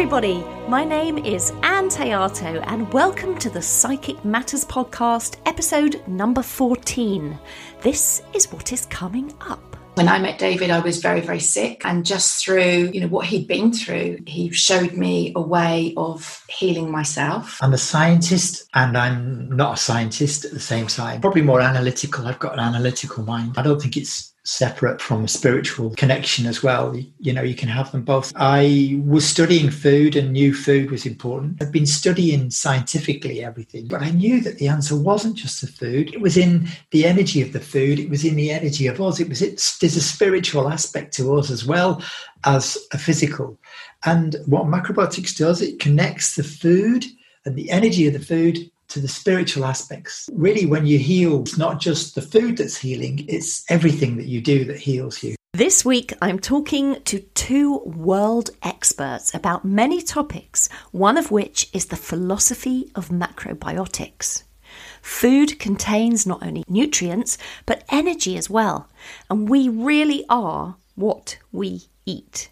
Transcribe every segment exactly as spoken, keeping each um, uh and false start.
everybody, my name is Anne Teato and welcome to the Psychic Matters podcast, episode number fourteen. This is what is coming up. When I met David, I was very, very sick, and just through, you know, what he'd been through, he showed me a way of healing myself. I'm a scientist and I'm not a scientist at the same time. Probably more analytical. I've got an analytical mind. I don't think it's separate from a spiritual connection as well. You know, you can have them both. I was studying food and knew food was important. I've been studying scientifically everything, but I knew that the answer wasn't just the food. It was in the energy of the food. It was in the energy of us. It was, it's, there's a spiritual aspect to us as well as a physical. And what macrobiotics does, it connects the food and the energy of the food to the spiritual aspects. Really, when you heal, it's not just the food that's healing, it's everything that you do that heals you. This week, I'm talking to two world experts about many topics, one of which is the philosophy of macrobiotics. Food contains not only nutrients, but energy as well, and we really are what we eat.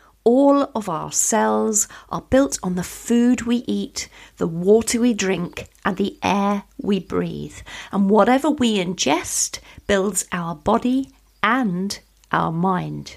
All of our cells are built on the food we eat, the water we drink, and the air we breathe. And whatever we ingest builds our body and our mind.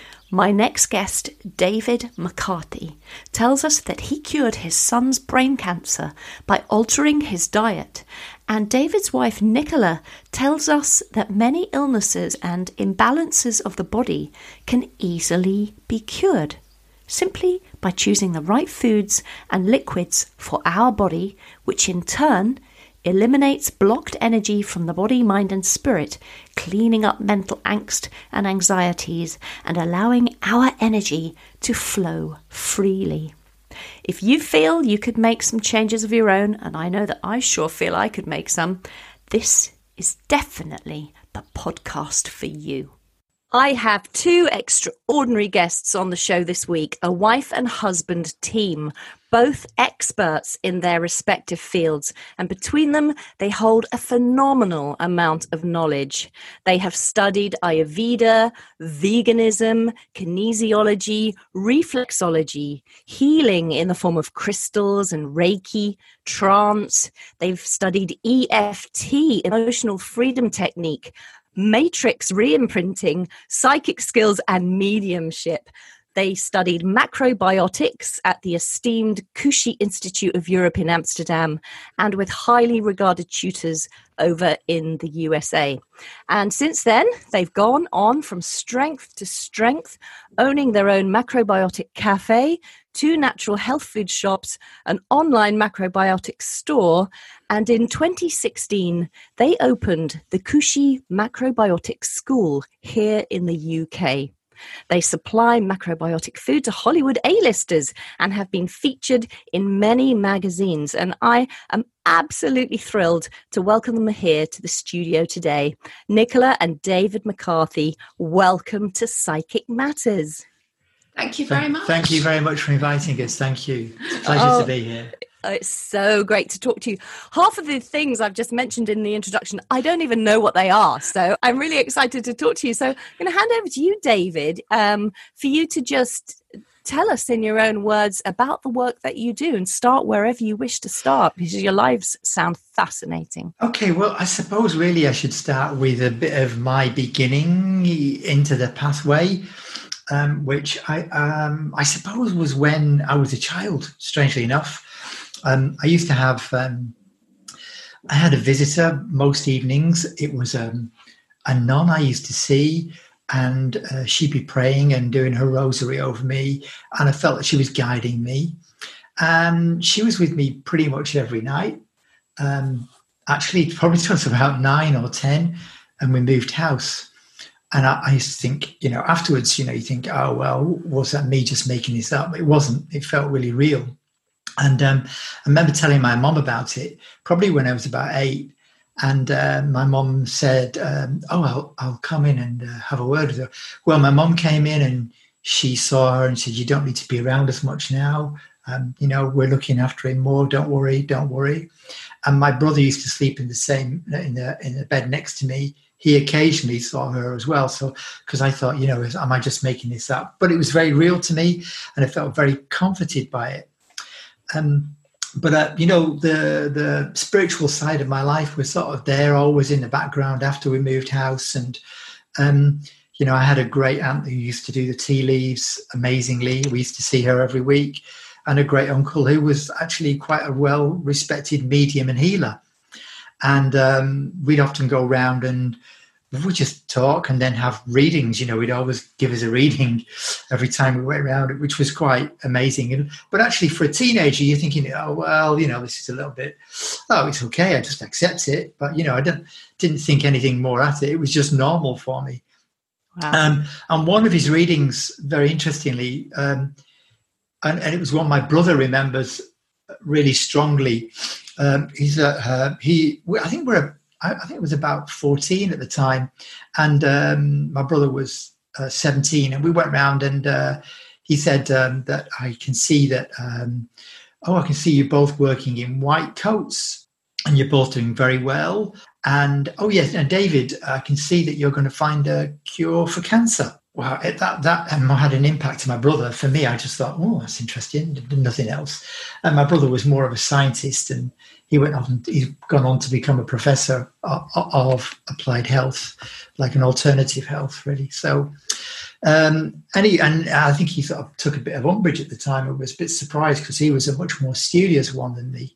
My next guest, David McCarthy, tells us that he cured his son's brain cancer by altering his diet. And David's wife, Nicola, tells us that many illnesses and imbalances of the body can easily be cured, simply by choosing the right foods and liquids for our body, which in turn eliminates blocked energy from the body, mind and spirit, cleaning up mental angst and anxieties and allowing our energy to flow freely. If you feel you could make some changes of your own, and I know that I sure feel I could make some, this is definitely the podcast for you. I have two extraordinary guests on the show this week, a wife and husband team, both experts in their respective fields, and between them they hold a phenomenal amount of knowledge. They have studied Ayurveda, veganism, kinesiology, reflexology, healing in the form of crystals and Reiki, trance. They've studied E F T, emotional freedom technique, matrix re-imprinting, psychic skills and mediumship. They studied macrobiotics at the esteemed Kushi Institute of Europe in Amsterdam and with highly regarded tutors over in the U S A. And since then, they've gone on from strength to strength, owning their own macrobiotic cafe, two natural health food shops, an online macrobiotic store, and in twenty sixteen, they opened the Kushi Macrobiotic School here in the U K. They supply macrobiotic food to Hollywood A-listers and have been featured in many magazines. And I am absolutely thrilled to welcome them here to the studio today. Nicola and David McCarthy, welcome to Psychic Matters. Thank you very much. Thank you very much for inviting us. Thank you. It's a pleasure oh. to be here. It's so great to talk to you. Half of the things I've just mentioned in the introduction, I don't even know what they are. So I'm really excited to talk to you. So I'm going to hand over to you, David, um, for you to just tell us in your own words about the work that you do and start wherever you wish to start, because your lives sound fascinating. Okay, well, I suppose really I should start with a bit of my beginning into the pathway. Um, which I um, I suppose was when I was a child, strangely enough. Um, I used to have, um, I had a visitor most evenings. It was um, a nun I used to see, and uh, she'd be praying and doing her rosary over me, and I felt that she was guiding me. And she was with me pretty much every night. Um, actually, probably till I was about nine or ten, and we moved house. And I, I used to think, you know, afterwards, you know, you think, oh, well, was that me just making this up? It wasn't. It felt really real. And um, I remember telling my mom about it, probably when I was about eight. And uh, my mom said, um, oh, I'll, I'll come in and uh, have a word with her. Well, my mom came in and she saw her and said, you don't need to be around as much now. Um, you know, we're looking after him more. Don't worry, don't worry. And my brother used to sleep in the same, in the, in the bed next to me. he occasionally saw her as well. So, because I thought, you know, am I just making this up? But it was very real to me, and I felt very comforted by it. Um, but, uh, you know, the the spiritual side of my life was sort of there, always in the background after we moved house. And, um, you know, I had a great aunt who used to do the tea leaves amazingly. We used to see her every week. And a great uncle who was actually quite a well-respected medium and healer. And um, we'd often go around and we'd just talk and then have readings. You know, we'd always give us a reading every time we went around, which was quite amazing. And, but actually for a teenager, you're thinking, oh, well, you know, this is a little bit, oh, it's okay. I just accept it. But, you know, I didn't, didn't think anything more at it. It was just normal for me. Wow. Um, and one of his readings, very interestingly, um, And, and it was one my brother remembers really strongly. Um, he's a, uh, he. I think we're. I think it was about fourteen at the time, and um, my brother was uh, seventeen. And we went round, and uh, he said um, that I can see that. Um, oh, I can see you both working in white coats, and you're both doing very well. And oh yes, and David, I can see that you're going to find a cure for cancer. Wow, it, that that um, had an impact on my brother. For me, I just thought, oh, that's interesting. Nothing else. And my brother was more of a scientist, and he went on. He's gone on to become a professor of, of applied health, like an alternative health, really. So, um, and he and I think he sort of took a bit of umbrage at the time. I was a bit surprised because he was a much more studious one than me.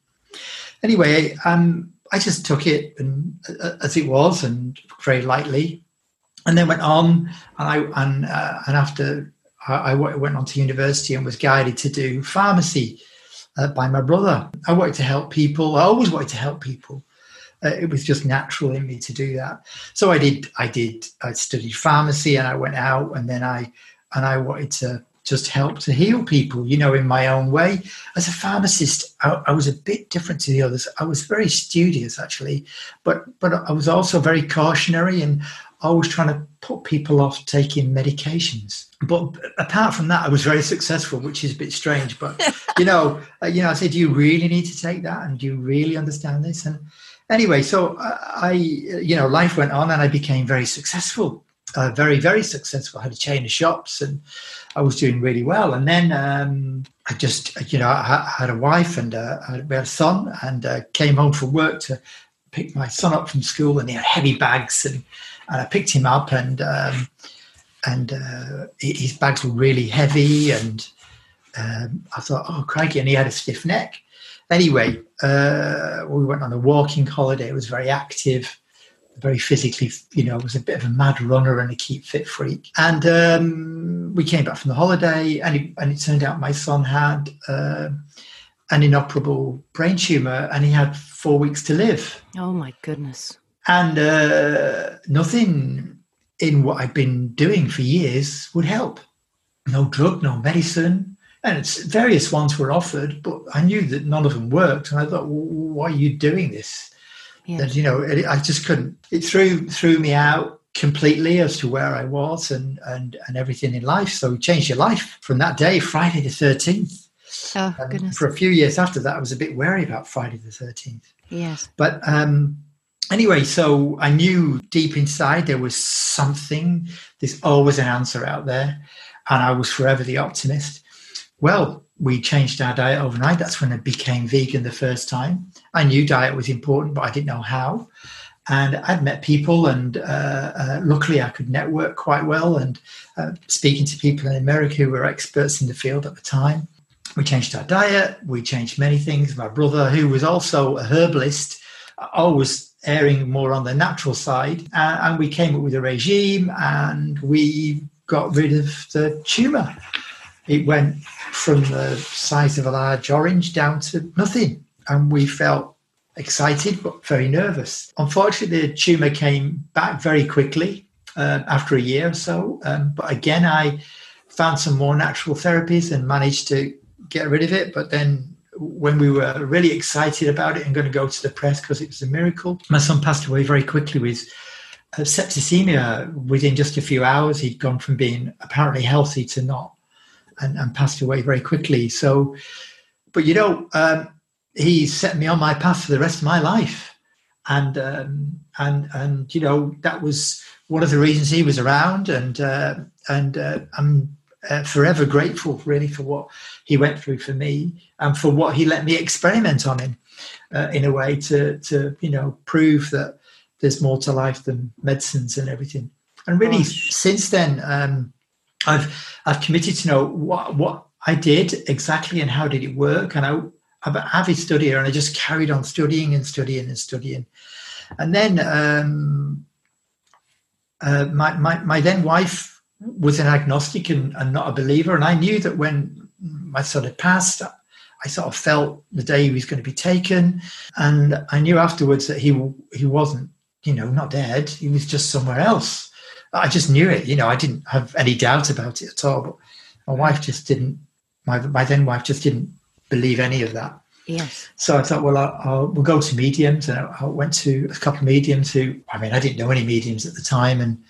Anyway, um, I just took it and uh, as it was, and very lightly. And then went on, and I and uh, and after I, I went on to university and was guided to do pharmacy uh, by my brother. I wanted to help people. I always wanted to help people. Uh, it was just natural in me to do that. So I did. I did. I studied pharmacy, and I went out, and then I and I wanted to just help to heal people, you know, in my own way. As a pharmacist, I, I was a bit different to the others. I was very studious, actually, but but I was also very cautionary and always trying to put people off taking medications. But apart from that, I was very successful, which is a bit strange. But, you know, uh, you know, I said, do you really need to take that? And do you really understand this? And anyway, so I, you know, life went on and I became very successful, uh, very, very successful. I had a chain of shops and I was doing really well. And then um, I just, you know, I had a wife and uh, we had a son, and uh, came home from work to pick my son up from school, and he had heavy bags, and And I picked him up, and um, and uh, his bags were really heavy, and um, I thought, oh, crikey, and he had a stiff neck. Anyway, uh, we went on a walking holiday. It was very active, very physically, you know, I was a bit of a mad runner and a keep fit freak. And um, we came back from the holiday, and it, and it turned out my son had uh, an inoperable brain tumour, and he had four weeks to live. Oh, my goodness. And uh, nothing in what I'd been doing for years would help. No drug, no medicine. And it's, various ones were offered, but I knew that none of them worked. And I thought, well, why are you doing this? Yeah. And, you know, it, I just couldn't. It threw threw me out completely as to where I was and, and, and everything in life. So it changed your life from that day, Friday the thirteenth. Oh, and goodness. For a few years after that, I was a bit wary about Friday the thirteenth. Yes. But um, anyway, so I knew deep inside there was something. There's always an answer out there. And I was forever the optimist. Well, we changed our diet overnight. That's when I became vegan the first time. I knew diet was important, but I didn't know how. And I'd met people, and uh, uh, luckily I could network quite well, and uh, speaking to people in America who were experts in the field at the time. We changed our diet. We changed many things. My brother, who was also a herbalist, always erring more on the natural side, uh, and we came up with a regime, and we got rid of the tumour. It went from the size of a large orange down to nothing. And we felt excited, but very nervous. Unfortunately, the tumour came back very quickly uh, after a year or so. Um, but again, I found some more natural therapies and managed to get rid of it. But then when we were really excited about it and going to go to the press because it was a miracle, my son passed away very quickly with uh, septicemia. Within just a few hours, he'd gone from being apparently healthy to not. And, and passed away very quickly. So, but you know, um, he set me on my path for the rest of my life. and um, and and you know that was one of the reasons he was around, and uh, and uh, I'm uh, forever grateful, really, for what he went through for me and for what he let me experiment on him uh, in a way to to you know prove that there's more to life than medicines and everything. And really, Gosh. since then, um, I've I've committed to know what what I did exactly and how did it work. And I, I'm an avid studier, and I just carried on studying and studying and studying. And then um, uh, my, my my then wife was an agnostic and, and not a believer, and I knew that when my son had passed, I sort of felt the day he was going to be taken, and I knew afterwards that he he wasn't, you know, not dead. He was just somewhere else. I just knew it, you know. I didn't have any doubt about it at all. But my wife just didn't. My my then wife just didn't believe any of that. Yes. So I thought, well, I'll, I'll we'll go to mediums, and I, I went to a couple of mediums who, I mean, I didn't know any mediums at the time, and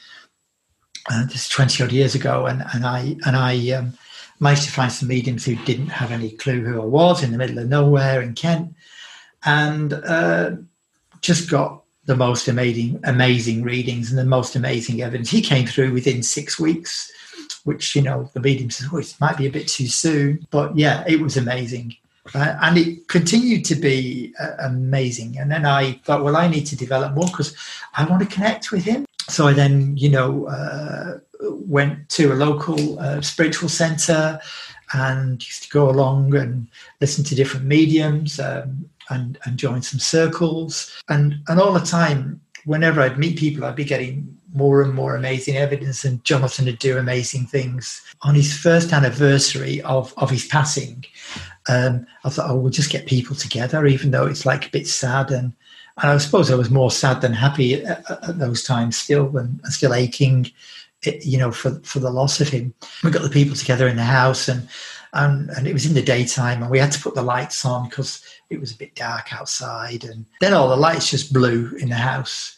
uh, this is twenty odd years ago, and and I and I um, managed to find some mediums who didn't have any clue who I was in the middle of nowhere in Kent, and uh, just got the most amazing, amazing readings and the most amazing evidence. He came through within six weeks, which, you know, the medium says, oh, it might be a bit too soon. But yeah, it was amazing. Uh, and it continued to be uh, amazing. And then I thought, well, I need to develop more because I want to connect with him. So I then, you know, uh, went to a local uh, spiritual centre and used to go along and listen to different mediums, um, and, and join some circles. And, and all the time, whenever I'd meet people, I'd be getting more and more amazing evidence, and Jonathan would do amazing things. On his first anniversary of, of his passing, um, I thought, oh, we'll just get people together, even though it's like a bit sad. And, and I suppose I was more sad than happy at, at those times still, and still aching, you know, for, for the loss of him. We got the people together in the house, and, and, and it was in the daytime, and we had to put the lights on because it was a bit dark outside. And then all the lights just blew in the house.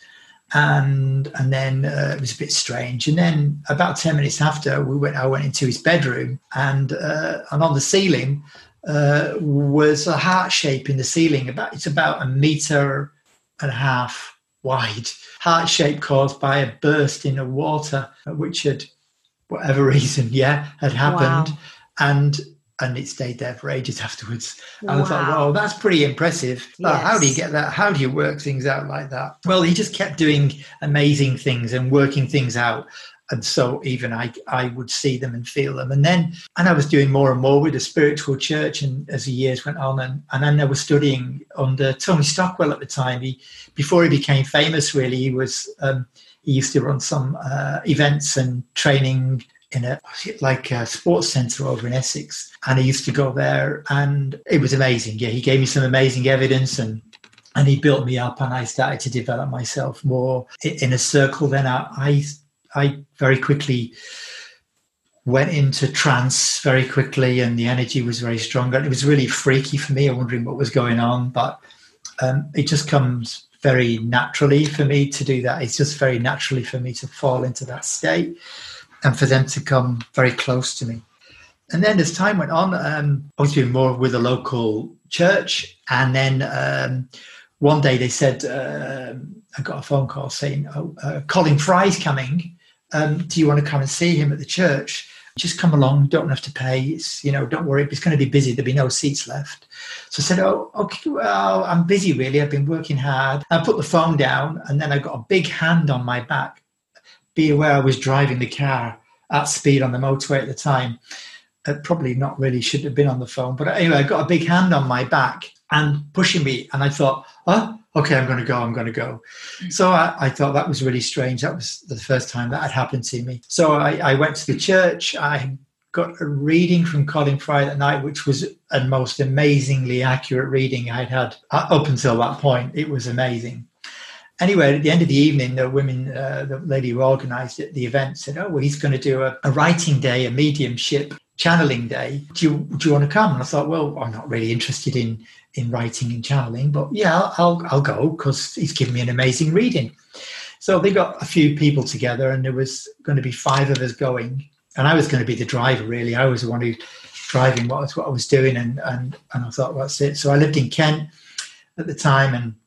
And and then uh, it was a bit strange. And then about ten minutes after, we went. I went into his bedroom, and uh, and on the ceiling uh, was a heart shape in the ceiling. About it's about a meter and a half wide. Heart shape caused by a burst in the water, which had, whatever reason, yeah, had happened, wow. and. And it stayed there for ages afterwards. And wow. I thought, well, that's pretty impressive. Yes. Uh, how do you get that? How do you work things out like that? Well, he just kept doing amazing things and working things out. And so even I I would see them and feel them. And then, and I was doing more and more with the spiritual church, and as the years went on, and, and then I was studying under Tony Stockwell at the time. He, before he became famous, really, he was, um, he used to run some uh, events and training in a like a sports centre over in Essex, and I used to go there, and it was amazing. Yeah, he gave me some amazing evidence, and and he built me up, and I started to develop myself more in a circle. Then I I, I very quickly went into trance very quickly, and the energy was very strong, and it was really freaky for me. I'm wondering what was going on, but um, it just comes very naturally for me to do that. It's just very naturally for me to fall into that state, and for them to come very close to me. And then as time went on, um, I was doing more with a local church. And then um, one day they said, uh, I got a phone call saying, oh, uh, Colin Fry's coming. Um, do you want to come and see him at the church? Just come along, don't have to pay. It's, you know, don't worry, it's going to be busy. There'll be no seats left. So I said, oh, okay, well, I'm busy really. I've been working hard. I put the phone down, and then I got a big hand on my back. Be aware I was driving the car at speed on the motorway at the time. Uh, probably not really should have been on the phone. But anyway, I got a big hand on my back and pushing me. And I thought, oh, okay, I'm going to go, I'm going to go. So I, I thought that was really strange. That was the first time that had happened to me. So I, I went to the church. I got a reading from Colin Fry that night, which was a most amazingly accurate reading I'd had up until that point. It was amazing. Anyway, at the end of the evening, the women, uh, the lady who organised it, the event said, oh, well, he's going to do a, a writing day, a mediumship channeling day. Do you, do you want to come? And I thought, well, I'm not really interested in, in writing and channeling, but yeah, I'll, I'll, I'll go because he's given me an amazing reading. So they got a few people together, and there was going to be five of us going. And I was going to be the driver, really. I was the one who driving what was what I was doing. And, and, and I thought, well, that's it. So I lived in Kent at the time, and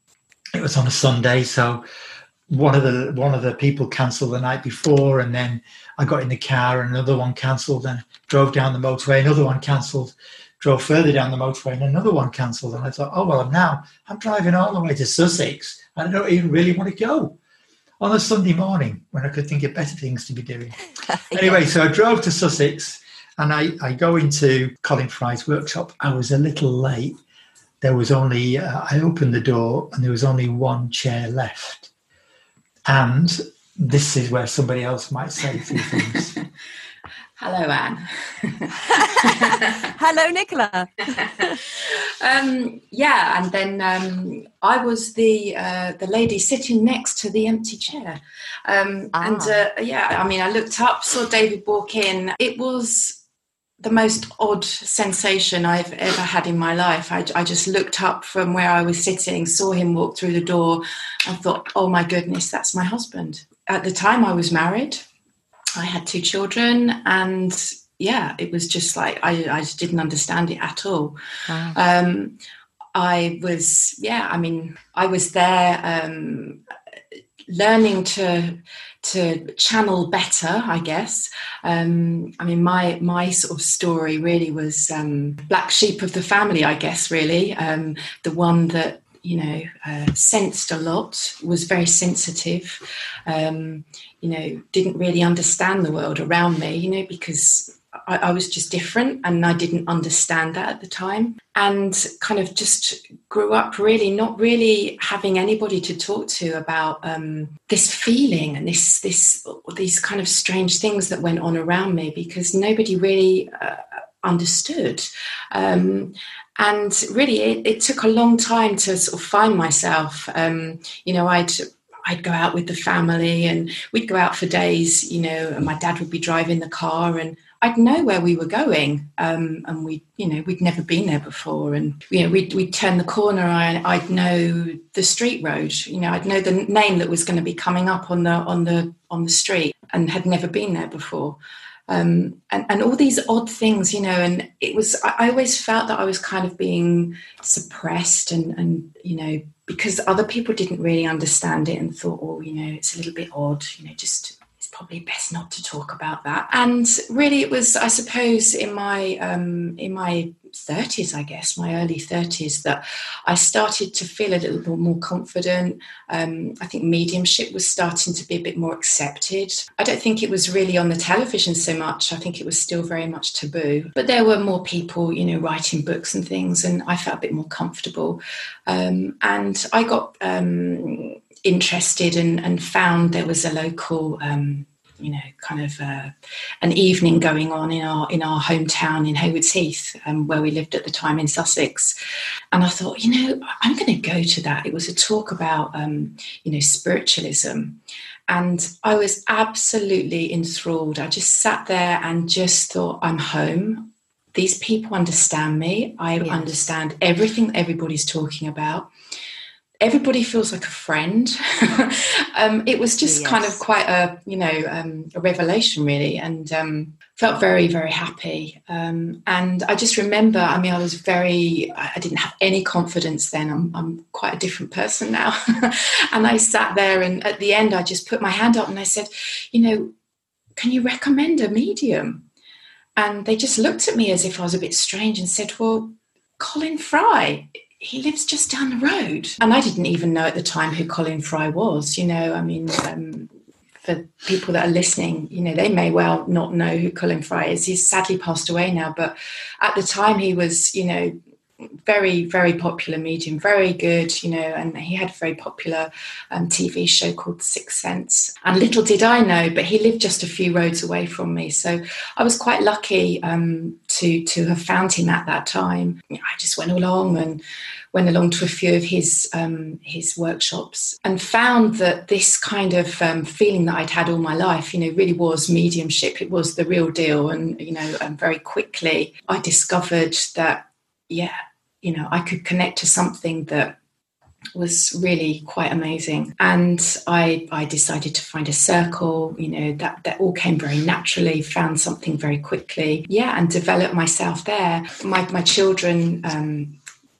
it was on a Sunday, so one of the one of the people cancelled the night before, and then I got in the car and another one cancelled and drove down the motorway, another one cancelled, drove further down the motorway and another one cancelled. And I thought, oh, well, now I'm driving all the way to Sussex and I don't even really want to go on a Sunday morning when I could think of better things to be doing. Anyway, so I drove to Sussex and I, I go into Colin Fry's workshop. I was a little late. There was only, uh, I opened the door and there was only one chair left. And this is where somebody else might say a few things. Hello, Anne. Hello, Nicola. um, yeah, and then um, I was the uh, the lady sitting next to the empty chair. Um, ah. And uh, yeah, I mean, I looked up, saw David walk in. It was the most odd sensation I've ever had in my life. I, I just looked up from where I was sitting, saw him walk through the door and thought, oh my goodness, that's my husband. At the time I was married. I had two children and yeah, it was just like, I, I just didn't understand it at all. Wow. Um, I was, yeah, I mean, I was there um, learning to to channel better, I guess. Um, I mean, my my sort of story really was um, black sheep of the family, I guess, really. Um, the one that, you know, uh, sensed a lot, was very sensitive, um, you know, didn't really understand the world around me, you know, because I, I was just different and I didn't understand that at the time. And kind of just grew up really not really having anybody to talk to about um, this feeling and this this these kind of strange things that went on around me, because nobody really uh, understood. Um, and really, it, it took a long time to sort of find myself. Um, you know, I'd I'd go out with the family and we'd go out for days, you know, and my dad would be driving the car and I'd know where we were going, um, and we, you know, we'd never been there before, and you know, we'd we'd turn the corner, and I'd know the street road, you know, I'd know the name that was going to be coming up on the on the on the street, and had never been there before, um, and and all these odd things, you know, and it was I, I always felt that I was kind of being suppressed, and and you know, because other people didn't really understand it and thought, oh, you know, it's a little bit odd, you know, just. Probably best not to talk about that. And really it was, I suppose, in my um, in my thirties, I guess, my early thirties, that I started to feel a little bit more confident. Um, I think mediumship was starting to be a bit more accepted. I don't think it was really on the television so much. I think it was still very much taboo. But there were more people, you know, writing books and things, and I felt a bit more comfortable. Um, and I got... Um, interested and, and found there was a local, um, you know, kind of uh, an evening going on in our in our hometown in Haywards Heath, um, where we lived at the time in Sussex. And I thought, you know, I'm going to go to that. It was a talk about, um, you know, spiritualism. And I was absolutely enthralled. I just sat there and just thought, I'm home. These people understand me. I yes. understand everything that everybody's talking about. Everybody feels like a friend. um, it was just yes. kind of quite a, you know, um, a revelation, really, and um, felt very, very happy. Um, and I just remember, I mean, I was very, I didn't have any confidence then. I'm, I'm quite a different person now. And I sat there, and at the end, I just put my hand up and I said, you know, can you recommend a medium? And they just looked at me as if I was a bit strange and said, well, Colin Fry, he lives just down the road. And I didn't even know at the time who Colin Fry was, you know, I mean, um, for people that are listening, you know, they may well not know who Colin Fry is. He's sadly passed away now, but at the time he was, you know, very, very popular medium, very good, you know, and he had a very popular um, T V show called Sixth Sense. And little did I know, but he lived just a few roads away from me. So I was quite lucky um, to to have found him at that time. I just went along and went along to a few of his um, his workshops and found that this kind of um, feeling that I'd had all my life, you know, really was mediumship. It was the real deal. And, you know, and very quickly I discovered that, yeah, you know, I could connect to something that was really quite amazing. And I I decided to find a circle, you know, that, that all came very naturally, found something very quickly. Yeah, and developed myself there. My, my children... Um,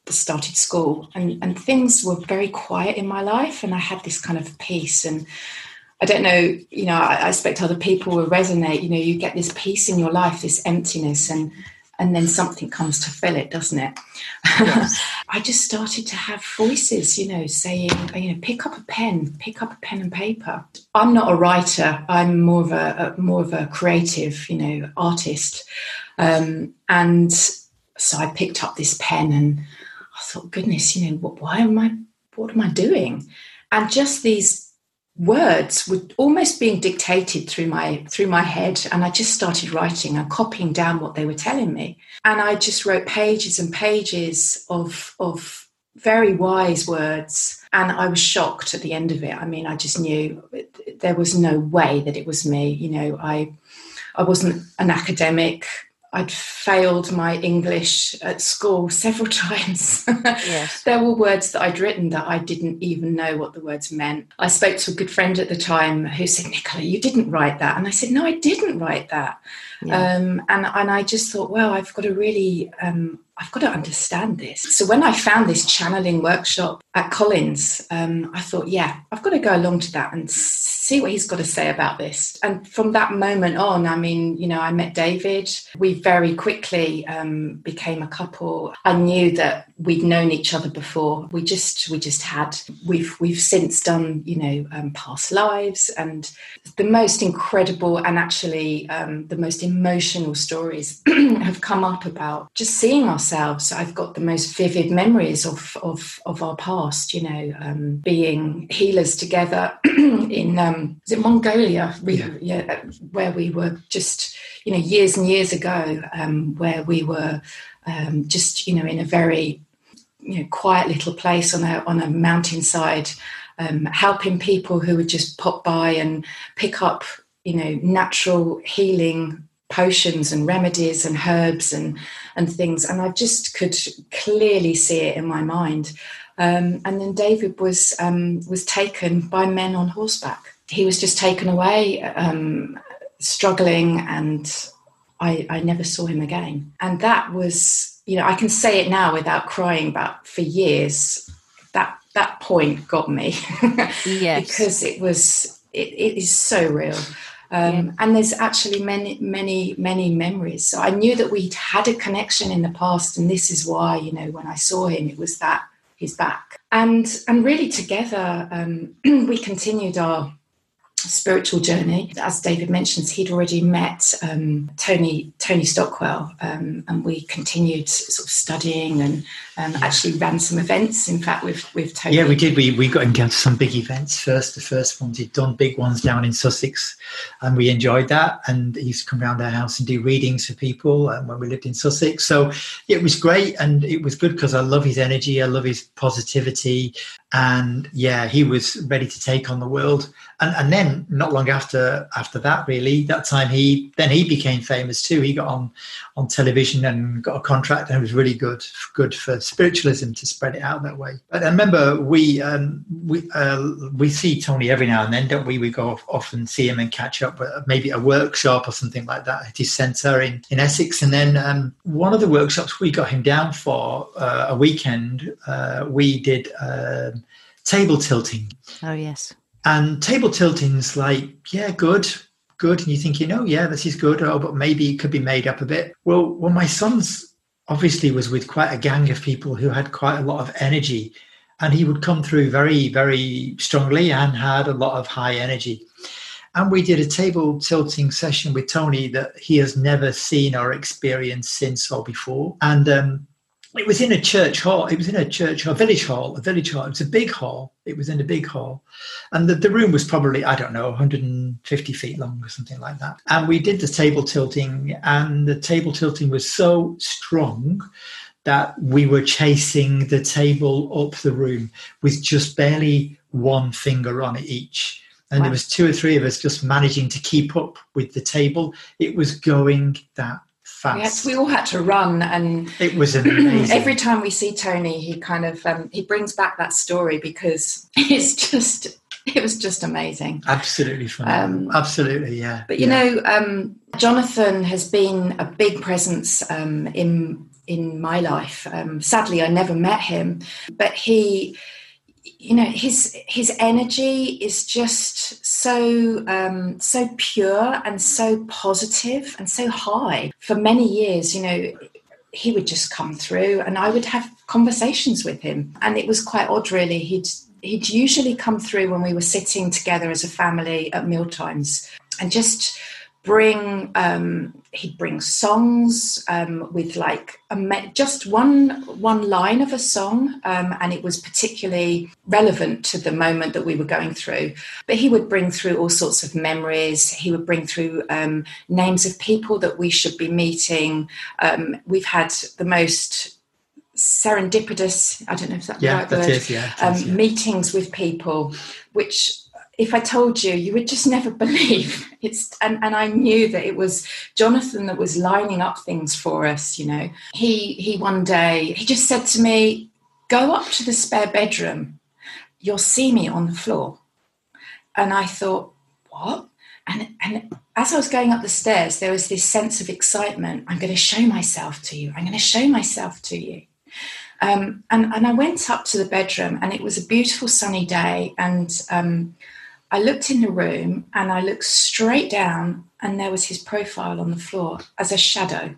started school, and, and things were very quiet in my life, and I had this kind of peace. And I don't know, you know, I, I expect other people will resonate. You know, you get this peace in your life, this emptiness, and and then something comes to fill it, doesn't it? Yes. I just started to have voices, you know, saying, you know, pick up a pen, pick up a pen and paper. I'm not a writer. I'm more of a, a more of a creative, you know, artist. Um, and so I picked up this pen, and I thought, goodness, you know, what, why am I, what am I doing? And just these words were almost being dictated through my through my head, and I just started writing and copying down what they were telling me, and I just wrote pages and pages of of very wise words, and I was shocked at the end of it. I mean, I just knew it, there was no way that it was me. You know, I I wasn't an academic. I'd failed my English at school several times. Yes. There were words that I'd written that I didn't even know what the words meant. I spoke to a good friend at the time who said, Nicola, you didn't write that. And I said, no, I didn't write that. Yeah. Um, and, and I just thought, well, I've got to really, um, I've got to understand this. So when I found this channeling workshop at Collins, um, I thought, yeah, I've got to go along to that and see what he's got to say about this. And from that moment on, I mean, you know, I met David. We very quickly um, became a couple. I knew that we'd known each other before. We just, we just had. We've, we've since done, you know, um, past lives, and the most incredible and actually um, the most emotional stories have come up about just seeing ourselves. I've got the most vivid memories of of, of our past, you know, um, being healers together in um, was it Mongolia? We, yeah. yeah, where we were just, you know, years and years ago, um, where we were um, just, you know, in a very, you know, quiet little place on a on a mountainside, um, helping people who would just pop by and pick up, you know, natural healing potions and remedies and herbs and and things, and I just could clearly see it in my mind. Um, and then David was um, was taken by men on horseback. He was just taken away, um, struggling, and I, I never saw him again. And that was, you know, I can say it now without crying, but for years, that that point got me. Yes, because it was it, it is so real. Um, yeah. And there's actually many, many, many memories. So I knew that we'd had a connection in the past, and this is why, you know, when I saw him, it was that he's back. And and really together, um, we continued our spiritual journey. As David mentions, he'd already met um, Tony Tony Stockwell, um, and we continued sort of studying and um, actually ran some events, in fact, with, with Tony. Yeah, we did. We we got into some big events first. The first ones, he'd done big ones down in Sussex, and we enjoyed that. And he used to come around our house and do readings for people um, when we lived in Sussex. So it was great, and it was good because I love his energy. I love his positivity. And yeah, he was ready to take on the world. And and then not long after after that, really, that time he then he became famous too. He got on on television and got a contract, and it was really good good for spiritualism to spread it out that way. But I remember we um, we uh, we see Tony every now and then, don't we? We go off, off and see him and catch up at maybe a workshop or something like that at his centre in, in Essex. And then um, one of the workshops we got him down for uh, a weekend, uh, we did uh, table tilting. Oh, yes. And table tilting's like, yeah, good, good. And you're thinking, oh, yeah, this is good. Oh, but maybe it could be made up a bit. Well, well, my son's obviously was with quite a gang of people who had quite a lot of energy. And he would come through very, very strongly and had a lot of high energy. And we did a table tilting session with Tony that he has never seen or experienced since or before. And um, it was in a church hall. It was in a church hall, village hall, a village hall. It was a big hall. It was in a big hall. And the, the room was probably, I don't know, one hundred fifty feet long or something like that. And we did the table tilting, and the table tilting was so strong that we were chasing the table up the room with just barely one finger on it each. And wow. There was two or three of us just managing to keep up with the table. It was going that fast. We, we all had to run, and it was amazing. Every time we see Tony, he kind of um, he brings back that story because it's just it was just amazing. Absolutely fun. Um, Absolutely, yeah. But you yeah. know, um, Jonathan has been a big presence um, in in my life. Um, sadly, I never met him, but he, you know, his his energy is just so um, so pure and so positive and so high. For many years, you know, he would just come through, and I would have conversations with him, and it was quite odd, really. He'd he'd usually come through when we were sitting together as a family at mealtimes, and just bring um he'd bring songs um with like a me- just one one line of a song, um and it was particularly relevant to the moment that we were going through. But he would bring through all sorts of memories. He would bring through um names of people that we should be meeting. Um we've had the most serendipitous, I don't know if that's yeah, the right that word, is, yeah, um, is, yeah. meetings with people, which if I told you, you would just never believe. It's and, and I knew that it was Jonathan that was lining up things for us, you know. He he one day, he just said to me, go up to the spare bedroom, you'll see me on the floor. And I thought, what? And and as I was going up the stairs, there was this sense of excitement. I'm going to show myself to you. I'm going to show myself to you. Um, and, and I went up to the bedroom, and it was a beautiful sunny day. And um, I looked in the room, and I looked straight down, and there was his profile on the floor as a shadow.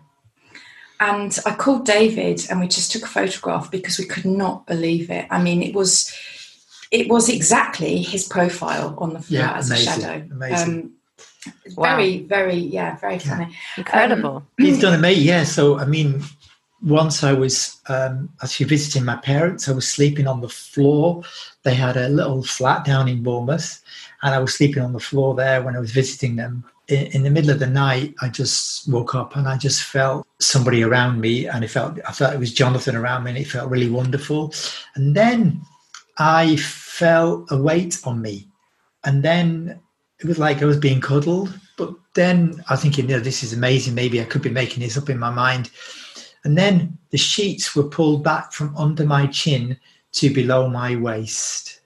And I called David, and we just took a photograph because we could not believe it. I mean, it was it was exactly his profile on the floor, yeah, as amazing, a shadow. Amazing. Um, wow. Very, very, yeah, very funny. Yeah. Incredible. Um, He's done amazing, yeah. So, I mean, once I was um, actually visiting my parents, I was sleeping on the floor. They had a little flat down in Bournemouth, and I was sleeping on the floor there when I was visiting them. In, in the middle of the night, I just woke up and I just felt somebody around me, and it felt I felt it was Jonathan around me, and it felt really wonderful. And then I felt a weight on me, and then it was like I was being cuddled. But then I was thinking, you know, this is amazing. Maybe I could be making this up in my mind. And then the sheets were pulled back from under my chin to below my waist.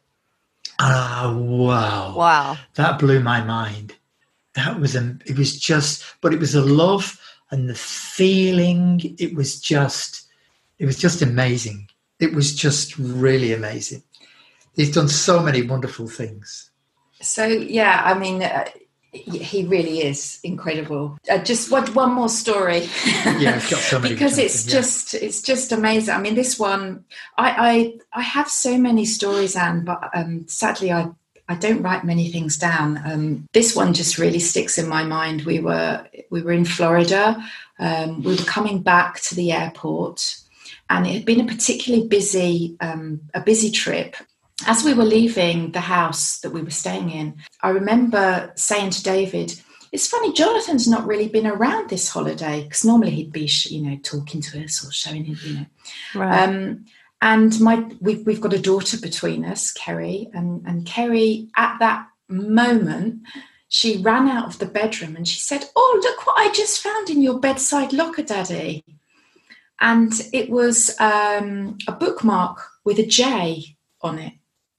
Ah, wow. Wow. That blew my mind. That was, a, it was just, but it was the love and the feeling. It was just, it was just amazing. It was just really amazing. He's done so many wonderful things. So, yeah, I mean, uh, he really is incredible. Uh, just one, one more story. Yeah, I've got so many. Because it's yeah. just it's just amazing. I mean, this one, I I, I have so many stories, Anne, but um, sadly I, I don't write many things down. Um, this one just really sticks in my mind. We were we were in Florida. Um, we were coming back to the airport, and it had been a particularly busy um, a busy trip. As we were leaving the house that we were staying in, I remember saying to David, it's funny, Jonathan's not really been around this holiday, because normally he'd be, you know, talking to us or showing him, you know. Right. Um, and my we've, we've got a daughter between us, Kerry, and, and Kerry, at that moment, she ran out of the bedroom and she said, oh, look what I just found in your bedside locker, Daddy. And it was um, a bookmark with a J on it.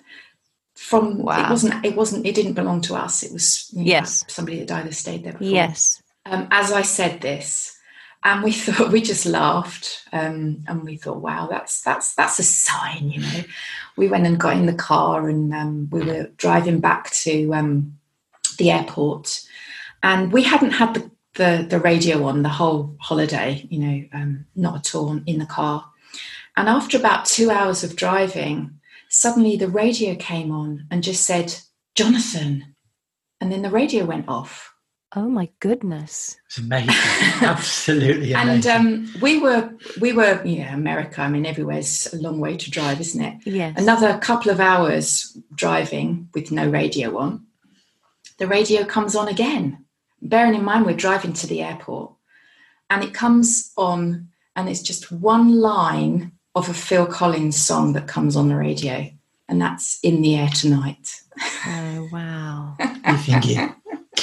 From wow. it wasn't it wasn't it didn't belong to us. It was you know, yes. somebody that either stayed there before. Yes. Um, as I said this, and we thought we just laughed, um, and we thought, wow, that's that's that's a sign, you know. We went and got in the car, and um, we were driving back to um, the airport, and we hadn't had the, the the radio on the whole holiday, you know, um, not at all in the car. And after about two hours of driving, suddenly the radio came on and just said, Jonathan. And then the radio went off. Oh my goodness. It's amazing. Absolutely And amazing. um, we were, we were, yeah, America, I mean, everywhere's a long way to drive, isn't it? Yes. Another couple of hours driving with no radio on. The radio comes on again. Bearing in mind, we're driving to the airport. And it comes on, and it's just one line of a Phil Collins song that comes on the radio, and that's In the Air Tonight. Oh, wow. You're thinking,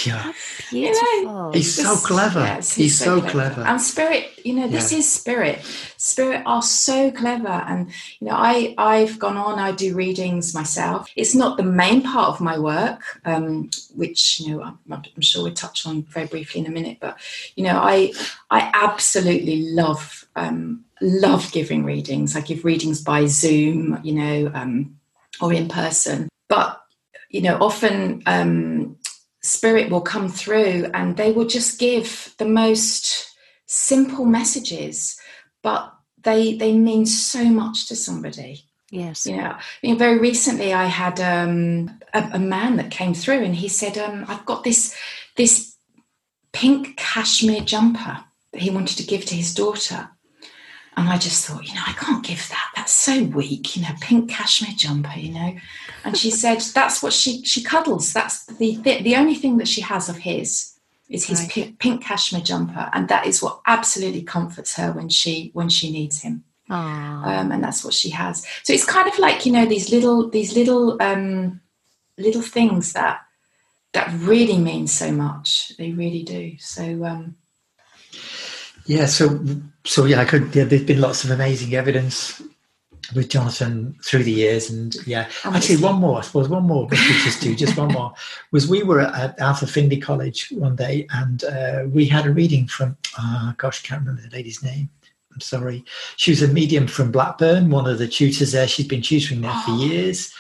Yeah. Beautiful. You know, He's so This- clever. yes, he's, so clever. And Spirit, you know, this Yeah. is Spirit. Spirit are so clever. And, you know, I, I've gone on, I do readings myself. It's not the main part of my work, um, which, you know, I'm, I'm sure we'll touch on very briefly in a minute. But, you know, I I absolutely love, um, love giving readings. I give readings by Zoom, you know, um, or in person. But, you know, often... Um, Spirit will come through and they will just give the most simple messages, but they they mean so much to somebody. Yes. You know, I mean, very recently I had um, a, a man that came through and he said, um, I've got this this pink cashmere jumper that he wanted to give to his daughter. And I just thought, you know, I can't give that. That's so weak, you know, pink cashmere jumper, you know. And she said, that's what she she cuddles. That's the the, the only thing that she has of his is his Right. pink, pink cashmere jumper, and that is what absolutely comforts her when she when she needs him. Aww. Um, and that's what she has. So it's kind of like, you know, these little these little um, little things that that really mean so much. They really do. So. Um, Yeah, so so yeah, I could. Yeah, there's been lots of amazing evidence with Jonathan through the years, and yeah, actually, one more. I suppose one more. We could just do just one more. Was we were at Arthur Findlay College one day, and uh, we had a reading from. Uh, gosh, I can't remember the lady's name. I'm sorry. She was a medium from Blackburn. One of the tutors there. She's been tutoring there for years.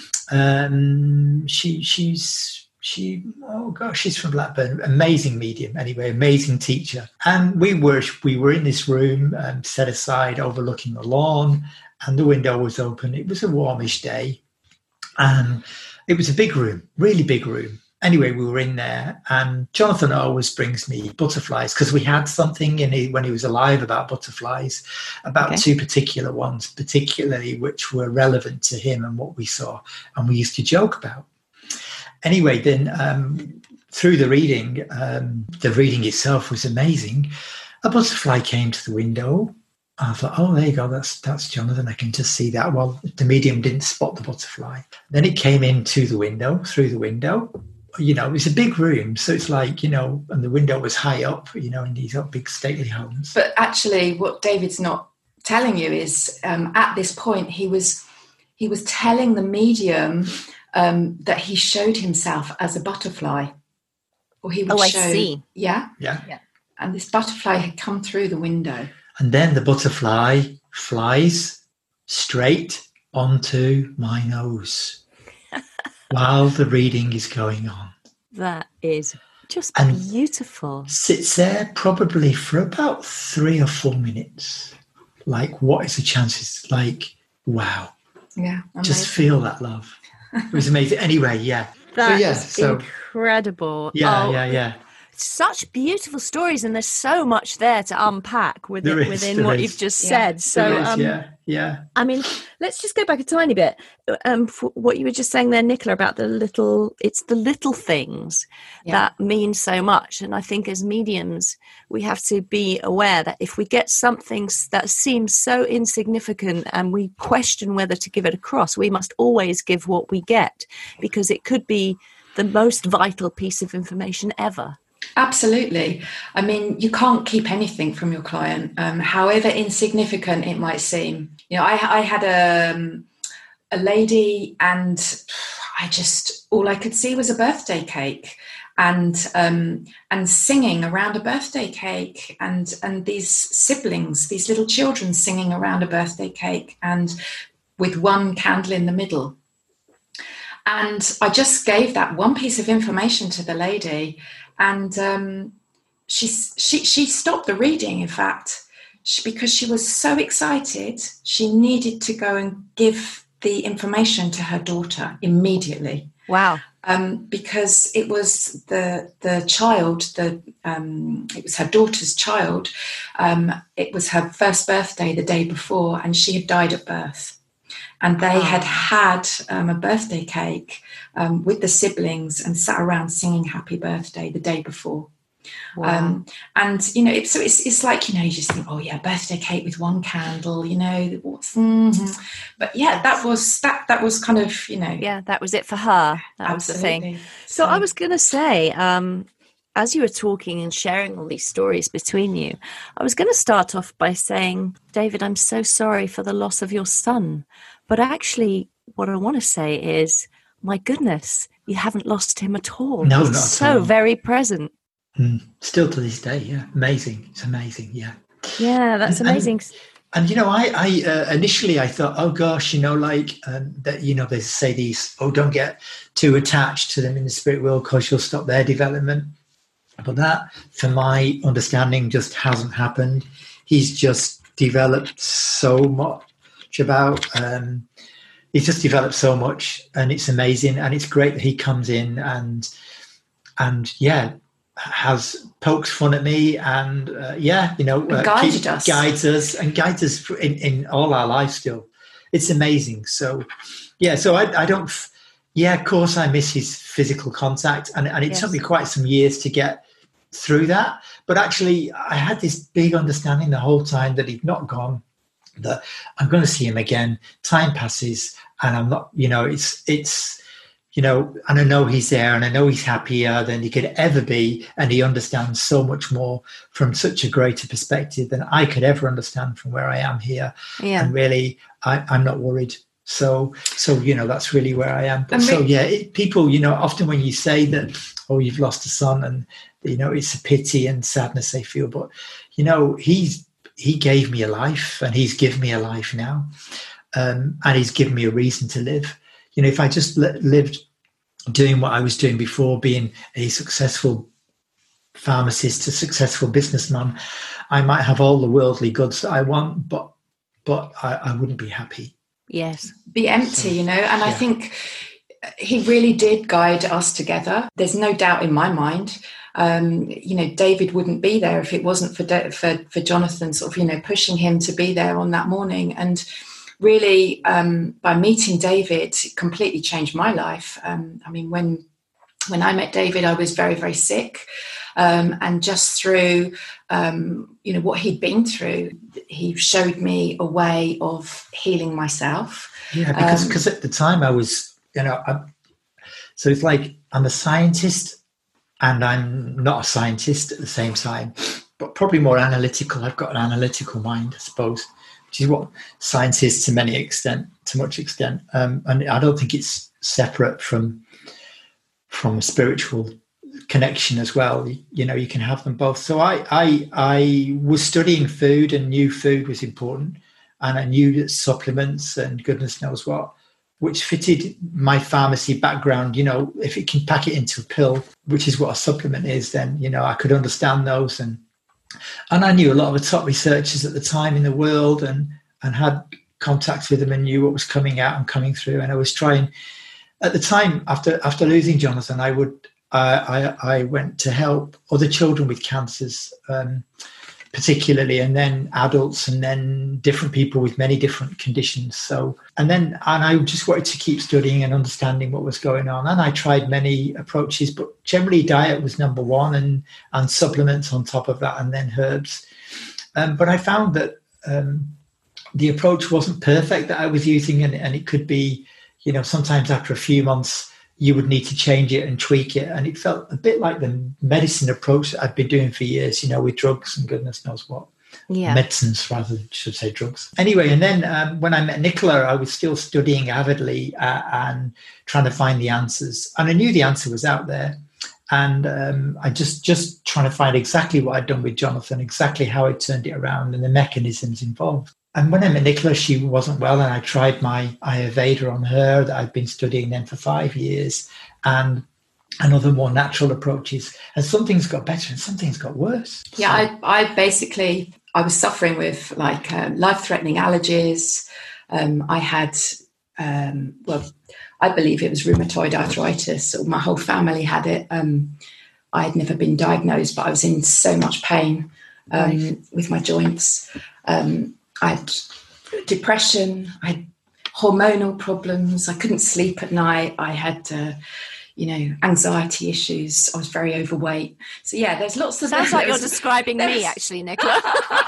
Um, she she's. She, oh gosh, she's from Blackburn. Amazing medium, anyway, amazing teacher. And we were we were in this room um, set aside, overlooking the lawn, and the window was open. It was a warmish day, and it was a big room, really big room. Anyway, we were in there, and Jonathan always brings me butterflies because we had something in it when he was alive about butterflies, about Okay. two particular ones, particularly which were relevant to him and what we saw, and we used to joke about. Anyway, then um, through the reading, um, the reading itself was amazing. A butterfly came to the window. I thought, oh, there you go. That's that's Jonathan. I can just see that. Well, the medium didn't spot the butterfly. Then it came into the window, through the window. You know, it was a big room. So it's like, you know, and the window was high up, you know, in these big stately homes. But actually, what David's not telling you is um, at this point, he was he was telling the medium um, that he showed himself as a butterfly. Or he would Oh, I show, see. Yeah? Yeah. Yeah. And this butterfly had come through the window. And then the butterfly flies straight onto my nose while the reading is going on. That is just And- beautiful. Sits there probably for about three or four minutes. Like, what is the chances? Like, wow. Yeah. Just amazing. feel that love. It was amazing. Anyway, yeah. That so, yeah, is so, incredible. yeah, Oh, yeah, yeah. Such beautiful stories, and there's so much there to unpack within, There is, within there what is. you've just Yeah, said. So, There is, um, yeah, yeah. I mean, let's just go back a tiny bit. Um, for what you were just saying there, Nicola, about the little, it's the little things Yeah. that mean so much. And I think as mediums, we have to be aware that if we get something s- that seems so insignificant and we question whether to give it across, we must always give what we get, because it could be the most vital piece of information ever. Absolutely. I mean, you can't keep anything from your client, um, however insignificant it might seem. You know, I, I had a, um, a lady, and I just, all I could see was a birthday cake, and um, and singing around a birthday cake, and and these siblings, these little children singing around a birthday cake, and with one candle in the middle. And I just gave that one piece of information to the lady, and um, she, she she stopped the reading, in fact, she, because she was so excited. She needed to go and give the information to her daughter immediately. Wow. Um, because it was the the child, the um, it was her daughter's child. Um, it was her first birthday the day before, and she had died at birth. And they had had um, a birthday cake um, with the siblings and sat around singing happy birthday the day before. Wow. Um, and, you know, it, so it's it's like, you know, you just think, oh, yeah, birthday cake with one candle, you know, what's, mm-hmm. But yeah, that was, that that was kind of, you know. Yeah, that was it for her. That Absolutely. was the thing. So, so I was going to say, um, as you were talking and sharing all these stories between you, I was going to start off by saying, David, I'm so sorry for the loss of your son. But actually, what I want to say is, my goodness, you haven't lost him at all. No, He's not so at all. very present. Mm, still to this day, yeah. Amazing. It's amazing, yeah. Yeah, that's and, amazing. And, and, you know, I, I uh, initially I thought, oh, gosh, you know, like um, that, you know, they say these, oh, don't get too attached to them in the spirit world because you'll stop their development. But that, for my understanding, just hasn't happened. He's just developed so much about, um, he's just developed so much, and it's amazing. And it's great that he comes in and, and yeah, has pokes fun at me and, uh, yeah, you know, uh, guided keep, us. guides us and guides us in, in all our lives still. It's amazing. So, yeah, so I, I don't, yeah, of course I miss his physical contact, and, and it yes. took me quite some years to get through that. But actually, I had this big understanding the whole time that he'd not gone, that I'm going to see him again. Time passes, and I'm not, you know, it's, it's, you know, and I know he's there, and I know he's happier than he could ever be, and he understands so much more from such a greater perspective than I could ever understand from where I am here. Yeah. And really, I, I'm not worried. So, so you know, that's really where I am. But so, yeah, it, people, you know, often when you say that, oh, you've lost a son, and, you know, it's a pity and sadness they feel. But, you know, he's he gave me a life, and he's given me a life now. Um, and he's given me a reason to live. You know, if I just li- lived doing what I was doing before, being a successful pharmacist, a successful businessman, I might have all the worldly goods that I want, but but I, I wouldn't be happy. Yes. Be empty, so, you know, and yeah. I think he really did guide us together. There's no doubt in my mind. Um, you know, David wouldn't be there if it wasn't for, De- for for Jonathan sort of, you know, pushing him to be there on that morning. And really, um, by meeting David, it completely changed my life. Um, I mean, when when I met David, I was very, very sick. Um, and just through, um, you know, what he'd been through, he showed me a way of healing myself. Yeah, because because um, at the time I was, you know, I, so it's like I'm a scientist and I'm not a scientist at the same time, but probably more analytical. I've got an analytical mind, I suppose, which is what science is to many extent, to much extent. Um, and I don't think it's separate from from a spiritual connection as well. You know, you can have them both. So I, I, I was studying food and knew food was important, and I knew that supplements and goodness knows what, which fitted my pharmacy background. You know, if it can pack it into a pill, which is what a supplement is, then, you know, I could understand those. And, and I knew a lot of the top researchers at the time in the world, and, and had contacts with them and knew what was coming out and coming through. And I was trying at the time, after, after losing Jonathan, I would, Uh, I, I went to help other children with cancers, um, particularly, and then adults, and then different people with many different conditions. So, and then, and I just wanted to keep studying and understanding what was going on. And I tried many approaches, but generally diet was number one, and, and supplements on top of that, and then herbs. Um, but I found that um, the approach wasn't perfect that I was using, and, and it could be, you know, sometimes after a few months, you would need to change it and tweak it. And it felt a bit like the medicine approach that I'd been doing for years, you know, with drugs and goodness knows what. Yeah. Medicines rather than, should say, drugs. Anyway, and then um, when I met Nicola, I was still studying avidly uh, and trying to find the answers. And I knew the answer was out there. And um, I just, just trying to find exactly what I'd done with Jonathan, exactly how I turned it around and the mechanisms involved. And when I met Nicola, she wasn't well, and I tried my Ayurveda on her that I'd been studying then for five years, and and other more natural approaches. And some things got better and some things got worse. Yeah, so. I, I basically, I was suffering with like uh, life-threatening allergies. Um, I had, um, well, I believe it was rheumatoid arthritis. My whole family had it. Um, I had never been diagnosed, but I was in so much pain um, right. with my joints. Um, I had depression, I had hormonal problems, I couldn't sleep at night, I had, uh, you know, anxiety issues. I was very overweight. So yeah, there's lots of... Sounds like you're was, describing me, was, actually, Nicola.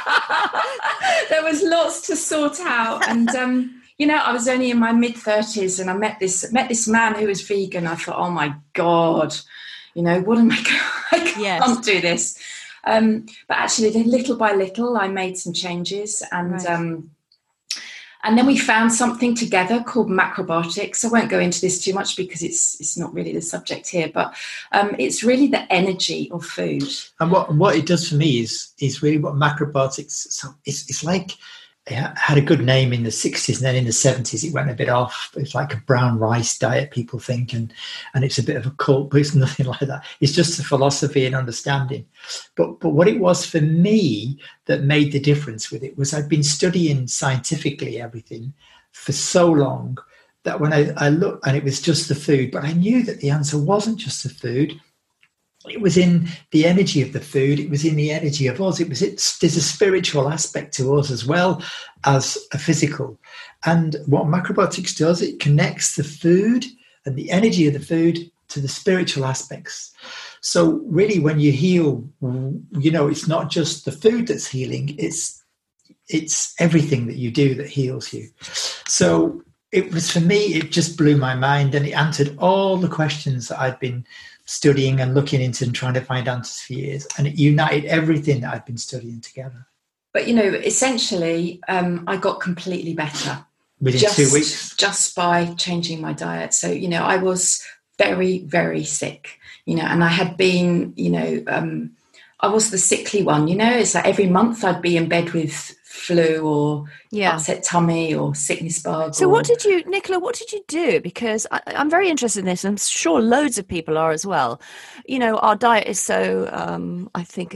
There was lots to sort out. And, um, you know, I was only in my mid-thirties and I met this met this man who was vegan. I thought, oh, my God, you know, what am I going I can't yes. do this. Um, but actually, little by little, I made some changes. And... Right. Um, And then we found something together called macrobiotics. I won't go into this too much because it's it's not really the subject here, but um, it's really the energy of food. And what what it does for me is is really what macrobiotics. So it's it's like it had a good name in the sixties, and then in the seventies it went a bit off. It's like a brown rice diet, people think, and and it's a bit of a cult, but it's nothing like that. It's just a philosophy and understanding. But but what it was for me that made the difference with it was I'd been studying scientifically everything for so long that when I, I looked, and it was just the food, but I knew that the answer wasn't just the food. It was in the energy of the food. It was in the energy of us. It was. It's, there's a spiritual aspect to us as well as a physical. And what macrobiotics does, it connects the food and the energy of the food to the spiritual aspects. So really, when you heal, you know, it's not just the food that's healing. It's it's everything that you do that heals you. So it was, for me, it just blew my mind, and it answered all the questions that I'd been studying and looking into and trying to find answers for years, and it united everything that I'd been studying together. But you know, essentially, um, I got completely better within just, two weeks, just by changing my diet. So you know, I was very, very sick, you know, and I had been, you know, um, I was the sickly one. You know, it's like every month I'd be in bed with flu or yeah. upset tummy or sickness bug. So or... what did you, Nicola, what did you do? Because I, I'm very interested in this. I'm sure loads of people are as well. You know, our diet is so, um, I think,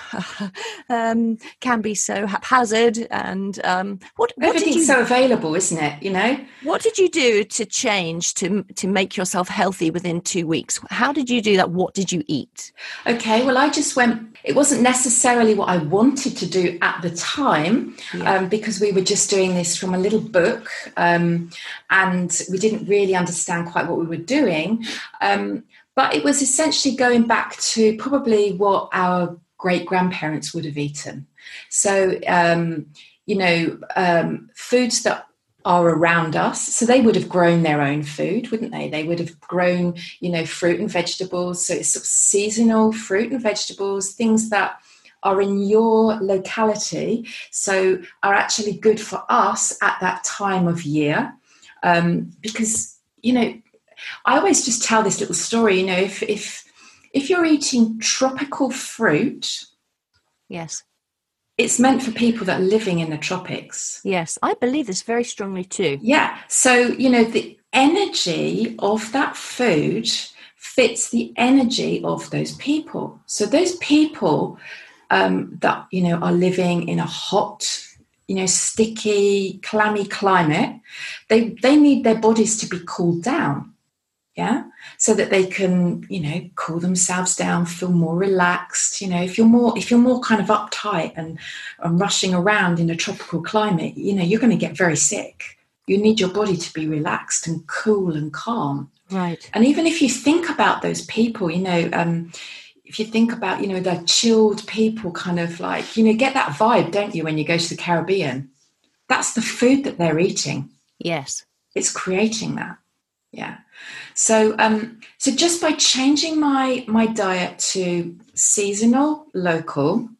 um, can be so haphazard. And um, what, what everything's did you, so available, isn't it? You know? What did you do to change, to, to make yourself healthy within two weeks? How did you do that? What did you eat? Okay, well, I just went, it wasn't necessarily what I wanted to do at the time, yeah. um, because we were just doing this from a little book, um, and we didn't really understand quite what we were doing. Um, but it was essentially going back to probably what our great-grandparents would have eaten. So, um, you know, um, foods that are around us. So they would have grown their own food, wouldn't they? They would have grown, you know, fruit and vegetables. So it's sort of seasonal fruit and vegetables, things that are in your locality, so are actually good for us at that time of year. Um, because, you know, I always just tell this little story, you know, if if if you're eating tropical fruit, yes, it's meant for people that are living in the tropics. Yes, I believe this very strongly too. Yeah. So, you know, the energy of that food fits the energy of those people. So those people um, that, you know, are living in a hot, you know, sticky, clammy climate, they they need their bodies to be cooled down. Yeah. So that they can, you know, cool themselves down, feel more relaxed. You know, if you're more, if you're more kind of uptight and, and rushing around in a tropical climate, you know, you're going to get very sick. You need your body to be relaxed and cool and calm. Right. And even if you think about those people, you know, um, if you think about, you know, the chilled people, kind of like, you know, get that vibe, don't you, when you go to the Caribbean? That's the food that they're eating. Yes. It's creating that. Yeah. So um, so just by changing my my diet to seasonal, local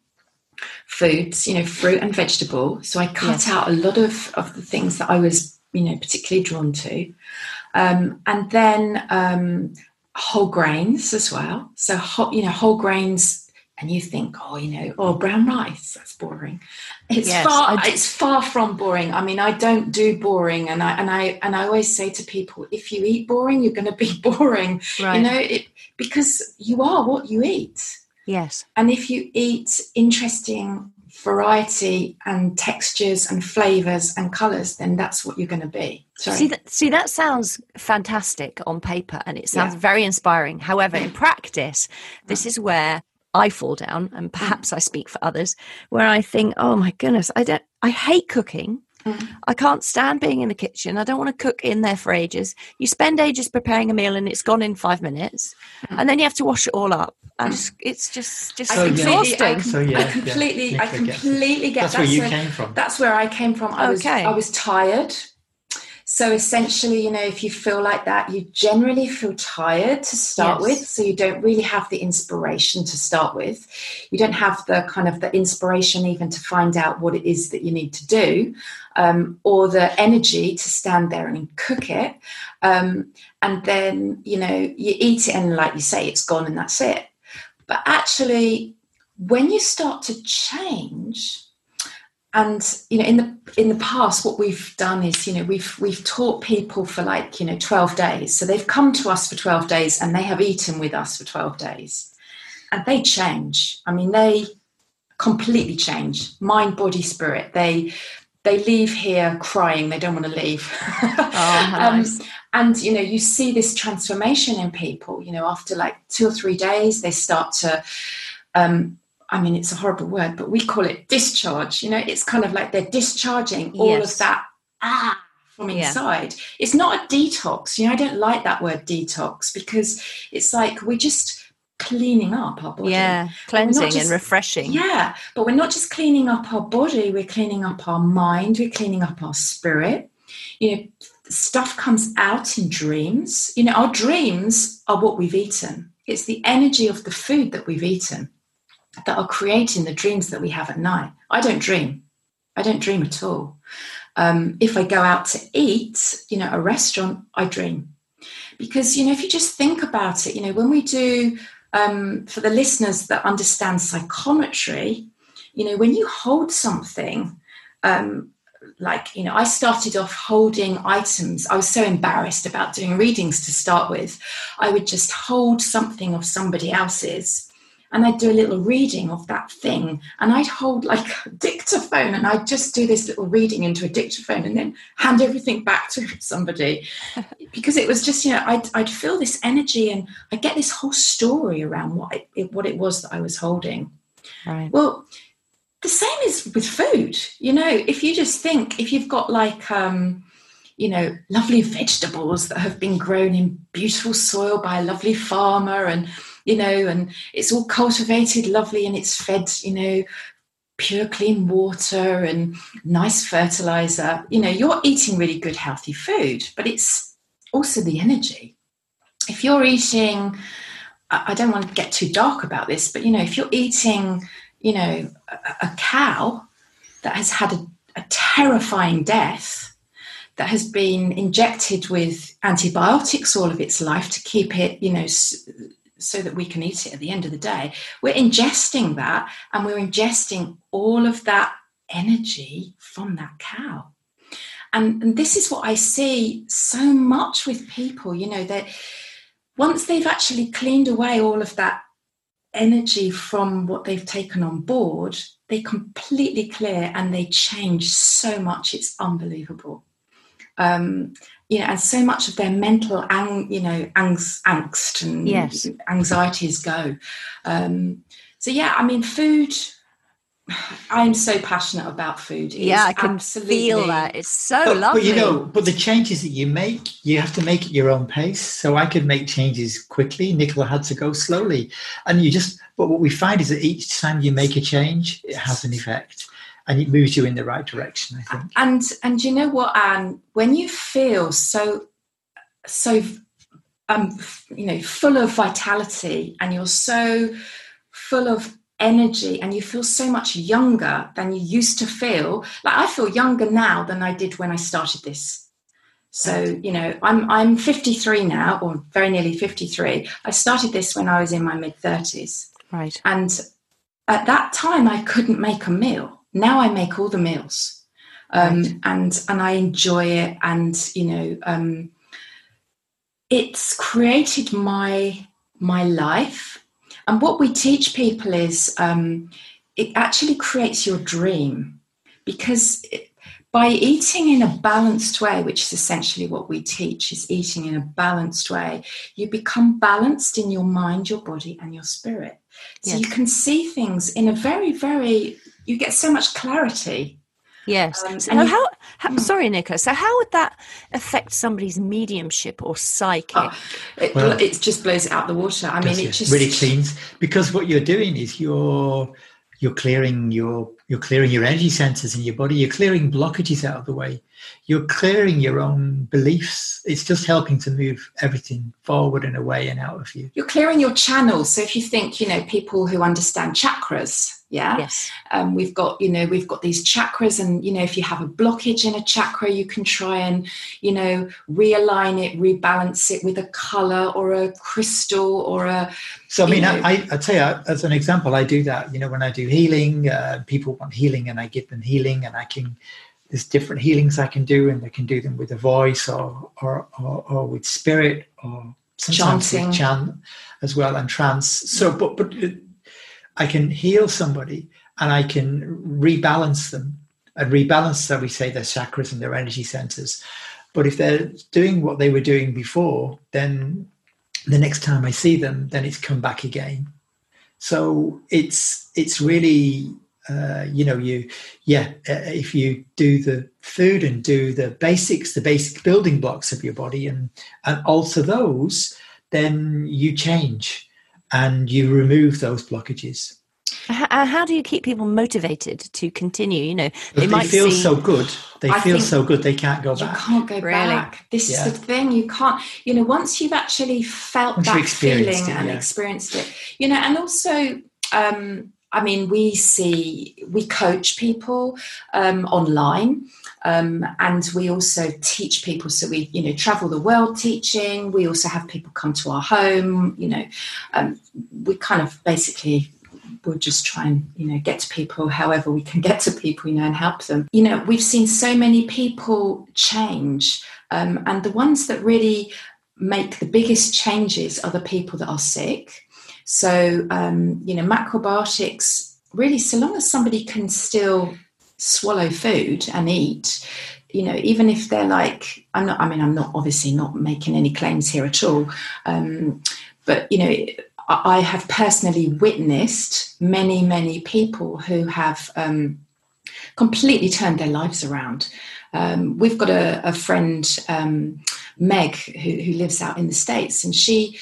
foods, you know, fruit and vegetable. So I cut yes. out a lot of, of the things that I was, you know, particularly drawn to. Um, and then um, whole grains as well. So, whole, you know, whole grains. And you think, oh, you know, oh, brown rice, that's boring. It's yes, far, it's far from boring. I mean, I don't do boring, and I and I and I always say to people, if you eat boring, you're going to be boring. Right. You know, it because you are what you eat. Yes. And if you eat interesting variety and textures and flavors and colors, then that's what you're going to be. Sorry. See that, see, that sounds fantastic on paper, and it sounds yeah. very inspiring. However, in practice, this is where I fall down, and perhaps I speak for others, where I think, oh my goodness, I don't, I hate cooking. Mm. I can't stand being in the kitchen. I don't want to cook in there for ages. You spend ages preparing a meal and it's gone in five minutes, mm. and then you have to wash it all up. I just, it's just, just I exhausting. I, com- so, yeah, I completely, yeah. I completely get that's that's where you where, came from. That's where I came from. I okay. was, I was tired. So essentially, you know, if you feel like that, you generally feel tired to start yes. with. So you don't really have the inspiration to start with. You don't have the kind of the inspiration even to find out what it is that you need to do, um, or the energy to stand there and cook it. Um, and then, you know, you eat it and like you say, it's gone and that's it. But actually, when you start to change, and you know, in the in the past, what we've done is, you know, we've we've taught people for like, you know, twelve days. So they've come to us for twelve days, and they have eaten with us for twelve days, and they change. I mean, they completely change, mind, body, spirit. They they leave here crying. They don't want to leave. Oh, nice. um, and you know, you see this transformation in people. You know, after like two or three days, they start to. Um, I mean, it's a horrible word, but we call it discharge. You know, it's kind of like they're discharging all yes. of that ah from inside. Yeah. It's not a detox. You know, I don't like that word detox because it's like we're just cleaning up our body. Yeah, cleansing just, and refreshing. Yeah, but we're not just cleaning up our body. We're cleaning up our mind. We're cleaning up our spirit. You know, stuff comes out in dreams. You know, our dreams are what we've eaten. It's the energy of the food that we've eaten that are creating the dreams that we have at night. I don't dream. I don't dream at all. Um, if I go out to eat, you know, a restaurant, I dream. Because, you know, if you just think about it, you know, when we do, um, for the listeners that understand psychometry, you know, when you hold something, um, like, you know, I started off holding items. I was so embarrassed about doing readings to start with. I would just hold something of somebody else's, and I'd do a little reading of that thing, and I'd hold like a dictaphone, and I'd just do this little reading into a dictaphone and then hand everything back to somebody, because it was just, you know, I'd, I'd feel this energy and I get this whole story around what it, what it was that I was holding. Right. Well, the same is with food. You know, if you just think, if you've got like, um, you know, lovely vegetables that have been grown in beautiful soil by a lovely farmer, and you know, and it's all cultivated lovely, and it's fed, you know, pure clean water and nice fertilizer. You know, you're eating really good, healthy food, but it's also the energy. If you're eating, I don't want to get too dark about this, but, you know, if you're eating, you know, a, a cow that has had a, a terrifying death, that has been injected with antibiotics all of its life to keep it, you know, s- so that we can eat it at the end of the day, we're ingesting that, and we're ingesting all of that energy from that cow. And, and this is what I see so much with people, you know, that once they've actually cleaned away all of that energy from what they've taken on board, they completely clear and they change so much. It's unbelievable. Um, you know, and so much of their mental, ang- you know, angst, angst and yes. anxieties go. Um, so, yeah, I mean, food, I'm so passionate about food. It yeah, I can absolutely... feel that. It's so but, lovely. But, you know, but the changes that you make, you have to make at your own pace. So I could make changes quickly. Nicola had to go slowly. And you just, but what we find is that each time you make a change, it has an effect. And it moves you in the right direction, I think. And and you know what, Anne? When you feel so, so, um, you know, full of vitality, and you're so full of energy, and you feel so much younger than you used to feel. Like I feel younger now than I did when I started this. So, you know, I'm I'm fifty-three now, or very nearly fifty-three. I started this when I was in my mid thirties. Right. And at that time, I couldn't make a meal. Now I make all the meals, um, right. and and I enjoy it, and you know, um, it's created my my life. And what we teach people is um, it actually creates your dream, because it, by eating in a balanced way, which is essentially what we teach, is eating in a balanced way, you become balanced in your mind, your body, and your spirit. So yes. You can see things in a very, very, you get so much clarity. Yes. Um, so and you- how, how sorry, Nicola. So how would that affect somebody's mediumship or psychic? Oh, it, Well, it just blows it out the water. I mean, Does it it? just Really cleans, because what you're doing is you're you're clearing your you're clearing your energy centers in your body. You're clearing blockages out of the way. You're clearing your own beliefs. It's just helping to move everything forward and away and out of you. You're clearing your channels. So if you think, you know, people who understand chakras, yeah, Yes. um, we've got, you know, we've got these chakras, and you know, if you have a blockage in a chakra, you can try and, you know, realign it, rebalance it with a color or a crystal or a. So I mean, you know, I, I I'd say uh, as an example, I do that. You know, when I do healing, uh, people want healing, and I give them healing, and I can. There's different healings I can do, and I can do them with a voice or or or, or with spirit or sometimes Chanting. with chant as well, and trance. So, but but I can heal somebody, and I can rebalance them and rebalance, so we say, their chakras and their energy centers. But if they're doing what they were doing before, then the next time I see them, then it's come back again. So it's it's really. Uh, you know, you, yeah, uh, if you do the food and do the basics, the basic building blocks of your body and, and alter those, then you change and you remove those blockages. How, how do you keep people motivated to continue? You know, they, they feel see... so good. They I feel so good. They can't go you back. You can't go really? back. This yeah. is the thing. You can't, you know, once you've actually felt once that feeling it, and yeah. experienced it, you know, and also, um, I mean, we see, we coach people um, online, um, and we also teach people. So we, you know, travel the world teaching. We also have people come to our home, you know, um, we kind of basically, we'll just try and, you know, get to people however we can get to people, you know, and help them. You know, we've seen so many people change, um, and the ones that really make the biggest changes are the people that are sick. So, um, you know, macrobiotics, really, so long as somebody can still swallow food and eat, you know, even if they're like, I'm not, I mean, I'm not obviously not making any claims here at all. Um, but, you know, I have personally witnessed many, many people who have um, completely turned their lives around. Um, we've got a, a friend, um, Meg, who, who lives out in the States, and she,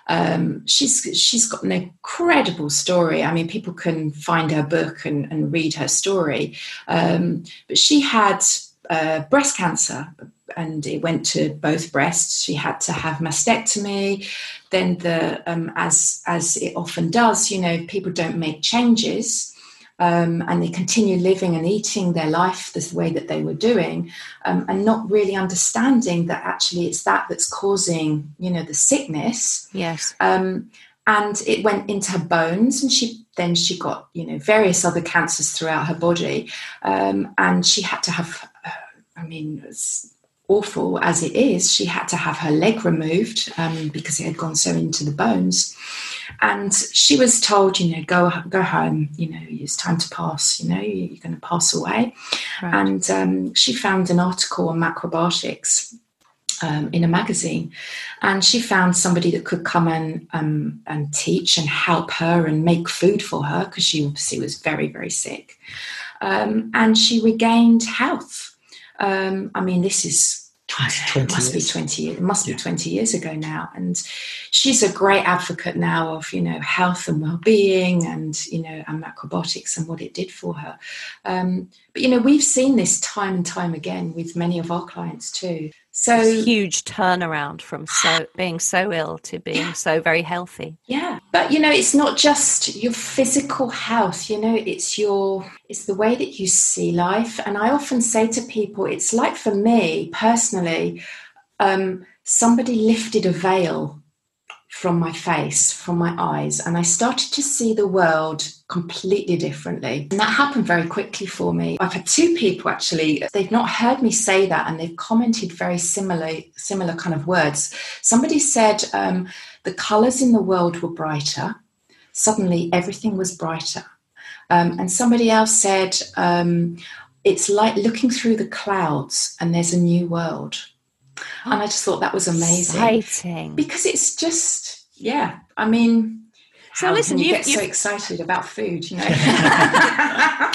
Um, she's she's got an incredible story. I mean, people can find her book and, and read her story. Um, but she had uh, breast cancer, and it went to both breasts. She had to have mastectomy. Then, the um, as as it often does, you know, people don't make changes. Um, and they continue living and eating their life the way that they were doing, um, and not really understanding that actually it's that that's causing, you know, the sickness. Yes. Um, and it went into her bones, and she then she got, you know, various other cancers throughout her body, um, and she had to have, uh, I mean, it's awful as it is, she had to have her leg removed um, because it had gone so into the bones. And she was told, you know, go go home, you know, it's time to pass, you know, you're going to pass away. Right. And um, she found an article on macrobiotics um, in a magazine, and she found somebody that could come and um, and teach and help her and make food for her, because she obviously was very, very sick. Um, and she regained health. Um, I mean, this is it must years. be twenty years. It must yeah. be twenty years ago now, and she's a great advocate now of, you know, health and well-being, and, you know, and macrobiotics and what it did for her. Um, but you know, we've seen this time and time again with many of our clients too. So it's a huge turnaround from so being so ill to being yeah. so very healthy. Yeah, but you know, it's not just your physical health. You know, it's your it's the way that you see life. And I often say to people, it's like, for me personally, um, somebody lifted a veil from my face, from my eyes, and I started to see the world completely differently. And that happened very quickly for me. I've had two people actually, they've not heard me say that, and they've commented very similar, similar kind of words. Somebody said um, the colours in the world were brighter. Suddenly everything was brighter. Um, and somebody else said, um, it's like looking through the clouds and there's a new world. And I just thought that was amazing. Exciting. Because it's just, yeah, I mean, so how listen, can you you've, get so you've... excited about food, you know?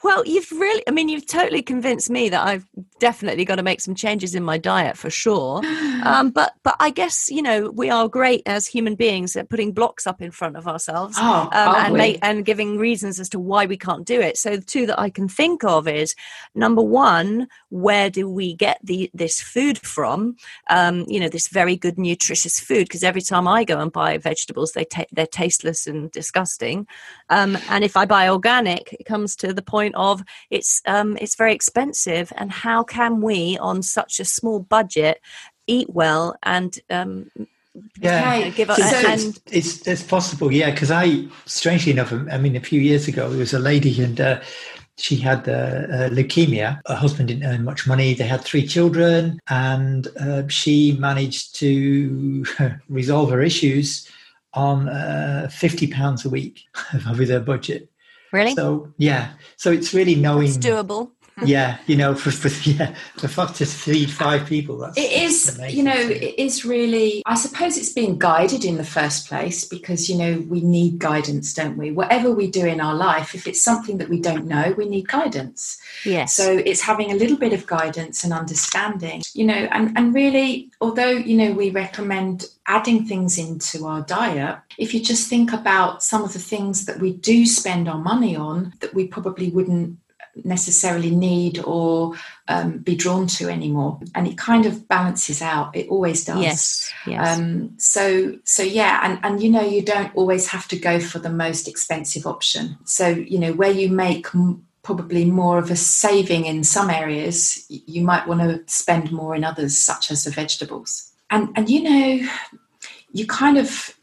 Well, you've really, I mean, you've totally convinced me that I've definitely got to make some changes in my diet for sure. Um, but but I guess, you know, we are great as human beings at putting blocks up in front of ourselves Oh, um, are and, we? make, and giving reasons as to why we can't do it. So the two that I can think of is, number one, where do we get the this food from? Um, you know, this very good, nutritious food, because every time I go and buy vegetables, they ta- they're tasteless and disgusting. Um, and if I buy organic, it comes to the point of it's um, it's very expensive, and how can we on such a small budget eat well and um, Yeah, Okay. give a, it's, So- and it's, it's, it's possible. Yeah, because I, strangely enough, I mean, a few years ago, there was a lady and uh, she had uh, uh, leukemia. Her husband didn't earn much money. They had three children, and uh, she managed to resolve her issues on uh, fifty pounds a week with her budget. really, So yeah, so it's really knowing. it's doable. Yeah, you know, for, for yeah, the fact to feed five people. That's It is, that's amazing. you know, it is really, I suppose it's being guided in the first place because, you know, we need guidance, don't we? Whatever we do in our life, if it's something that we don't know, we need guidance. Yes. So it's having a little bit of guidance and understanding, you know, and, and really, although, you know, we recommend adding things into our diet, if you just think about some of the things that we do spend our money on that we probably wouldn't necessarily need or um, be drawn to anymore, and it kind of balances out. It always does. Yes. Yes. Um, so so yeah, and and you know, you don't always have to go for the most expensive option. So you know, where you make m- probably more of a saving in some areas, you might want to spend more in others, such as the vegetables. And and you know, you kind of,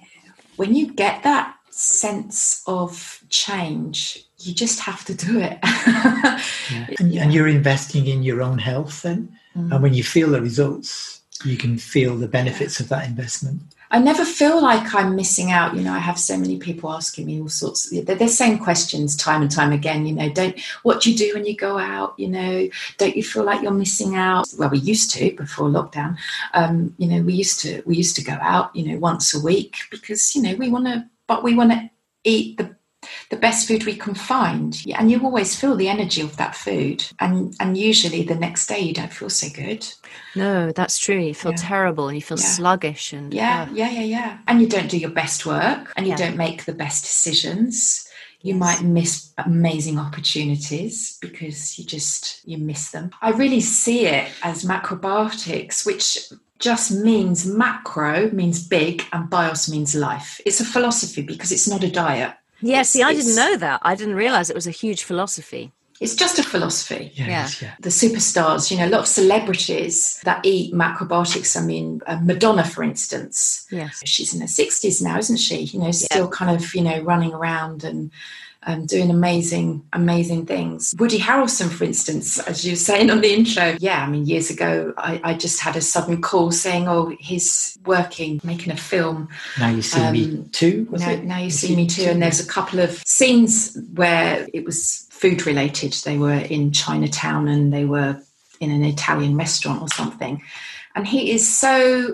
when you get that sense of change, you just have to do it. Yeah. And, and you're investing in your own health then. Mm. And when you feel the results, you can feel the benefits of that investment. I never feel like I'm missing out. You know, I have so many people asking me all sorts. They're the same questions time and time again. You know, don't, what do you do when you go out? You know, don't you feel like you're missing out? Well, we used to before lockdown. Um, you know, we used to we used to go out, you know, once a week because, you know, we want to, but we want to eat the the best food we can find. And you always feel the energy of that food. And and usually the next day you don't feel so good. No, that's true. You feel Yeah. terrible and you feel Yeah. sluggish and Yeah, uh, yeah, yeah, yeah. And you don't do your best work and you Yeah. don't make the best decisions. You Yes. might miss amazing opportunities because you just, you miss them. I really see it as macrobiotics, which just means macro means big and bios means life. It's a philosophy because it's not a diet. yeah. See, I It's- didn't know that. I didn't realize it was a huge philosophy. It's just a philosophy. Yes, yeah. The superstars, you know, a lot of celebrities that eat macrobiotics. I mean, uh, Madonna, for instance, Yes. she's in her sixties now, isn't she? You know, still kind of, you know, running around and um, doing amazing, amazing things. Woody Harrelson, for instance, as you were saying on the intro. Yeah, I mean, years ago, I, I just had a sudden call saying, oh, he's working, making a film. Now you see me Um, too, was Now, it? now you see me too. And there's a couple of scenes where it was food related. They were in Chinatown and they were in an Italian restaurant or something. And he is so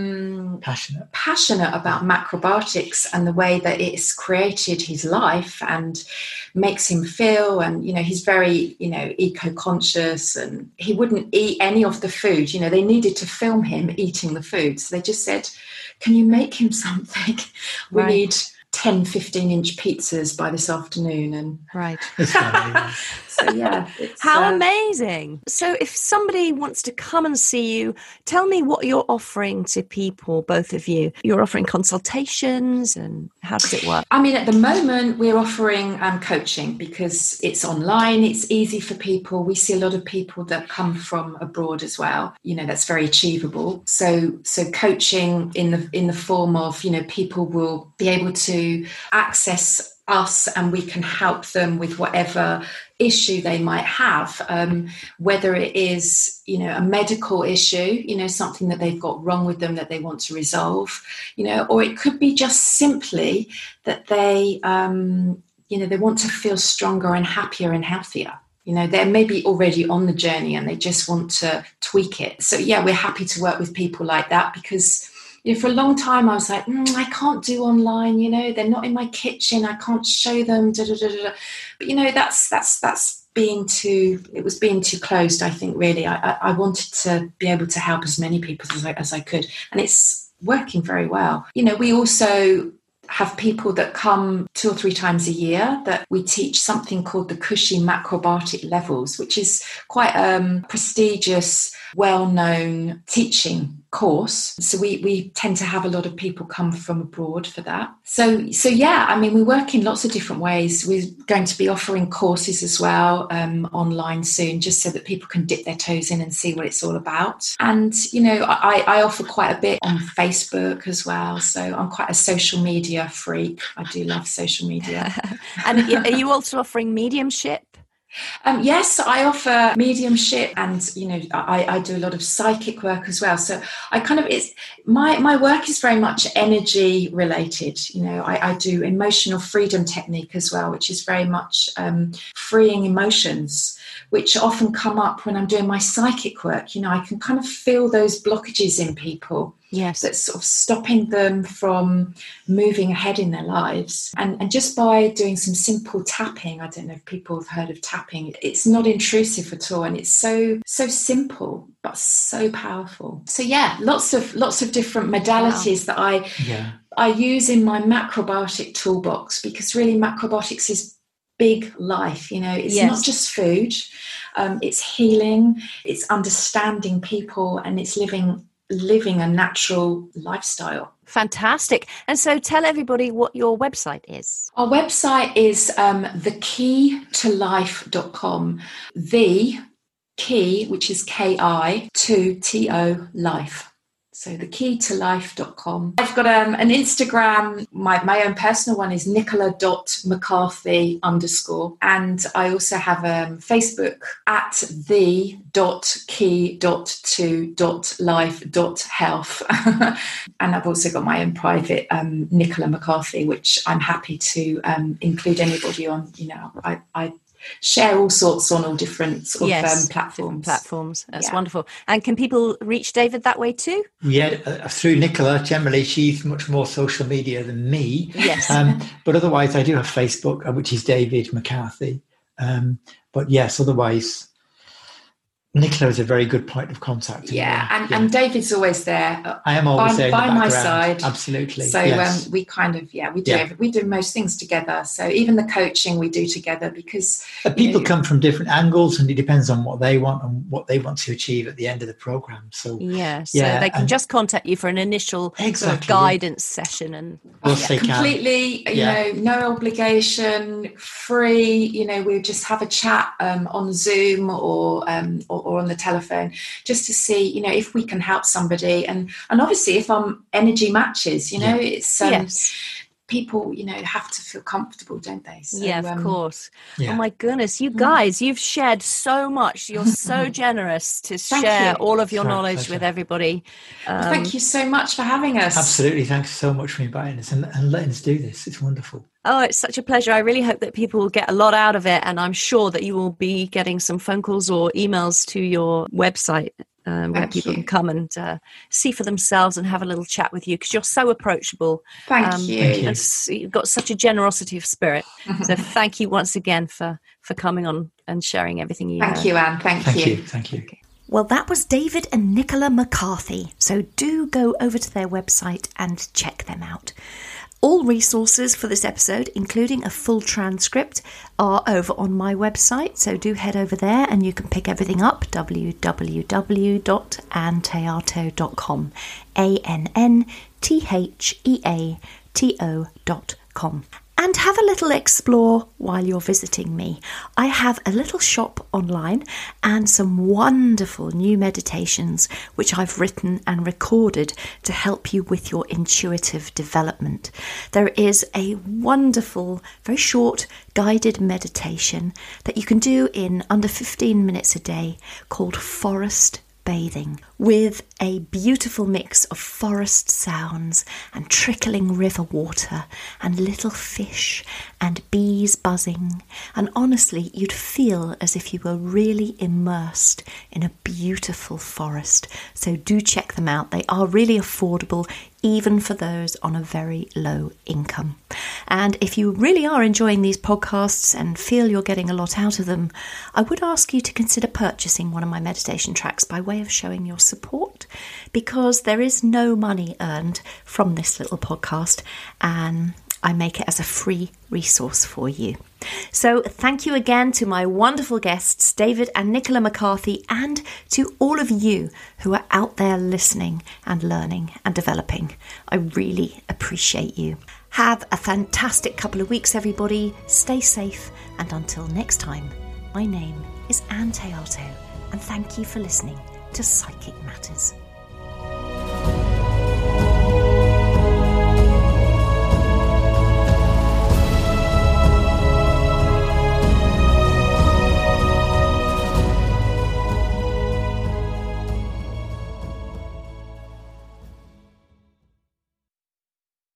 um, passionate. passionate about macrobiotics and the way that it's created his life and makes him feel. And, you know, he's very, you know, eco-conscious and he wouldn't eat any of the food. You know, they needed to film him eating the food. So they just said, can you make him something? We Right. need ten, fifteen inch pizzas by this afternoon. And Right. It's funny. so, yeah. It's, How uh, amazing. So if somebody wants to come and see you, tell me what you're offering to people, both of you. You're offering consultations and how does it work? I mean, at the moment, we're offering um, coaching because it's online. It's easy for people. We see a lot of people that come from abroad as well. You know, that's very achievable. So, so coaching in the in the form of, you know, people will be able to access us and we can help them with whatever issue they might have, um, whether it is, you know, a medical issue, you know, something that they've got wrong with them that they want to resolve, you know, or it could be just simply that they, um, you know, they want to feel stronger and happier and healthier. You know, they're maybe already on the journey and they just want to tweak it. So, yeah, we're happy to work with people like that because you know, for a long time I was like, mm, I can't do online, you know, they're not in my kitchen, I can't show them, da, da, da, da. But, you know, that's that's that's being too, it was being too closed, I think, really. I, I wanted to be able to help as many people as I, as I could. And it's working very well. You know, we also have people that come two or three times a year that we teach something called the Cushy Macrobiotic Levels, which is quite a um, prestigious, well-known teaching course. So we we tend to have a lot of people come from abroad for that. So so yeah, I mean, we work in lots of different ways. We're going to be offering courses as well um, online soon, just so that people can dip their toes in and see what it's all about. And, you know, I, I offer quite a bit on Facebook as well. So I'm quite a social media freak. I do love social media. And are you also offering mediumship? Um, yes, I offer mediumship, and you know, I, I do a lot of psychic work as well. So I kind of, it's my my work is very much energy related. You know, I, I do emotional freedom technique as well, which is very much um, freeing emotions, which often come up when I'm doing my psychic work. You know, I can kind of feel those blockages in people. Yes. That's sort of stopping them from moving ahead in their lives. And, and just by doing some simple tapping, I don't know if people have heard of tapping, it's not intrusive at all. And it's so, so simple, but so powerful. So yeah, lots of, lots of different modalities wow. that I, yeah. I use in my macrobiotic toolbox, because really macrobiotics is big life. You know, it's yes. not just food, um, it's healing, it's understanding people, and it's living living a natural lifestyle. Fantastic. And so tell everybody what your website is. Our website is um, the key to life dot com. The key, which is K I, to T O, life. So the key to life dot com. I've got um, an Instagram, my, my own personal one is nicola dot mccarthy underscore. And I also have um, Facebook at the dot key dot to dot life dot health. And I've also got my own private um, Nicola McCarthy, which I'm happy to um, include anybody on. You know, I, I share all sorts on all different sort yes, of um, platforms. Platforms. That's yeah. wonderful. And can people reach David that way too? Yeah, uh, through Nicola. Generally, she's much more social media than me. Yes. Um, but otherwise, I do have Facebook, uh, which is David McCarthy. Um, but yes, otherwise, Nicola is a very good point of contact. Yeah, and, yeah. and David's always there. I am always by, there in by the my background. side. Absolutely. So yes. um, we kind of, yeah, we do yeah. every, we do most things together. So even the coaching we do together, because but people know, come from different angles, and it depends on what they want and what they want to achieve at the end of the program. So yeah, so yeah, they can and, just contact you for an initial exactly, sort of guidance yeah. session, and yes, yeah, completely, can. you yeah. know, no obligation, free. You know, we just have a chat um, on Zoom or, um, or or on the telephone, just to see, you know, if we can help somebody, and and obviously if our energy matches, you know, yeah. it's um, yes. people, you know, have to feel comfortable, don't they? So, yeah, of um, course. Yeah. Oh my goodness, you guys, you've shared so much. You're so generous to Thank share you. all of your Sorry, knowledge pleasure. with everybody. Um, well, thank you so much for having us. Absolutely. Thanks so much for inviting us and, and letting us do this. It's wonderful. Oh, it's such a pleasure. I really hope that people will get a lot out of it. And I'm sure that you will be getting some phone calls or emails to your website um, where people you. can come and uh, see for themselves and have a little chat with you, because you're so approachable. Thank um, you. Thank you. And you've got such a generosity of spirit. So thank you once again for, for coming on and sharing everything you Thank know. you, Anne. Thank, Thank you. you. Thank you. Okay. Well, that was David and Nicola McCarthy. So do go over to their website and check them out. All resources for this episode, including a full transcript, are over on my website. So do head over there and you can pick everything up, w w w dot ann theato dot com, A N N T H E A T O dot com. And have a little explore while you're visiting me. I have a little shop online and some wonderful new meditations which I've written and recorded to help you with your intuitive development. There is a wonderful, very short guided meditation that you can do in under fifteen minutes a day called Forest Bathing, with a beautiful mix of forest sounds and trickling river water and little fish and bees buzzing, and honestly you'd feel as if you were really immersed in a beautiful forest. So do check them out. They are really affordable, even for those on a very low income. And if you really are enjoying these podcasts and feel you're getting a lot out of them, I would ask you to consider purchasing one of my meditation tracks by way of showing your support, because there is no money earned from this little podcast, and I make it as a free resource for you. So thank you again to my wonderful guests, David and Nicola McCarthy, and to all of you who are out there listening and learning and developing. I really appreciate you. Have a fantastic couple of weeks, everybody. Stay safe, and until next time, my name is Anne Teato, and thank you for listening to Psychic Matters.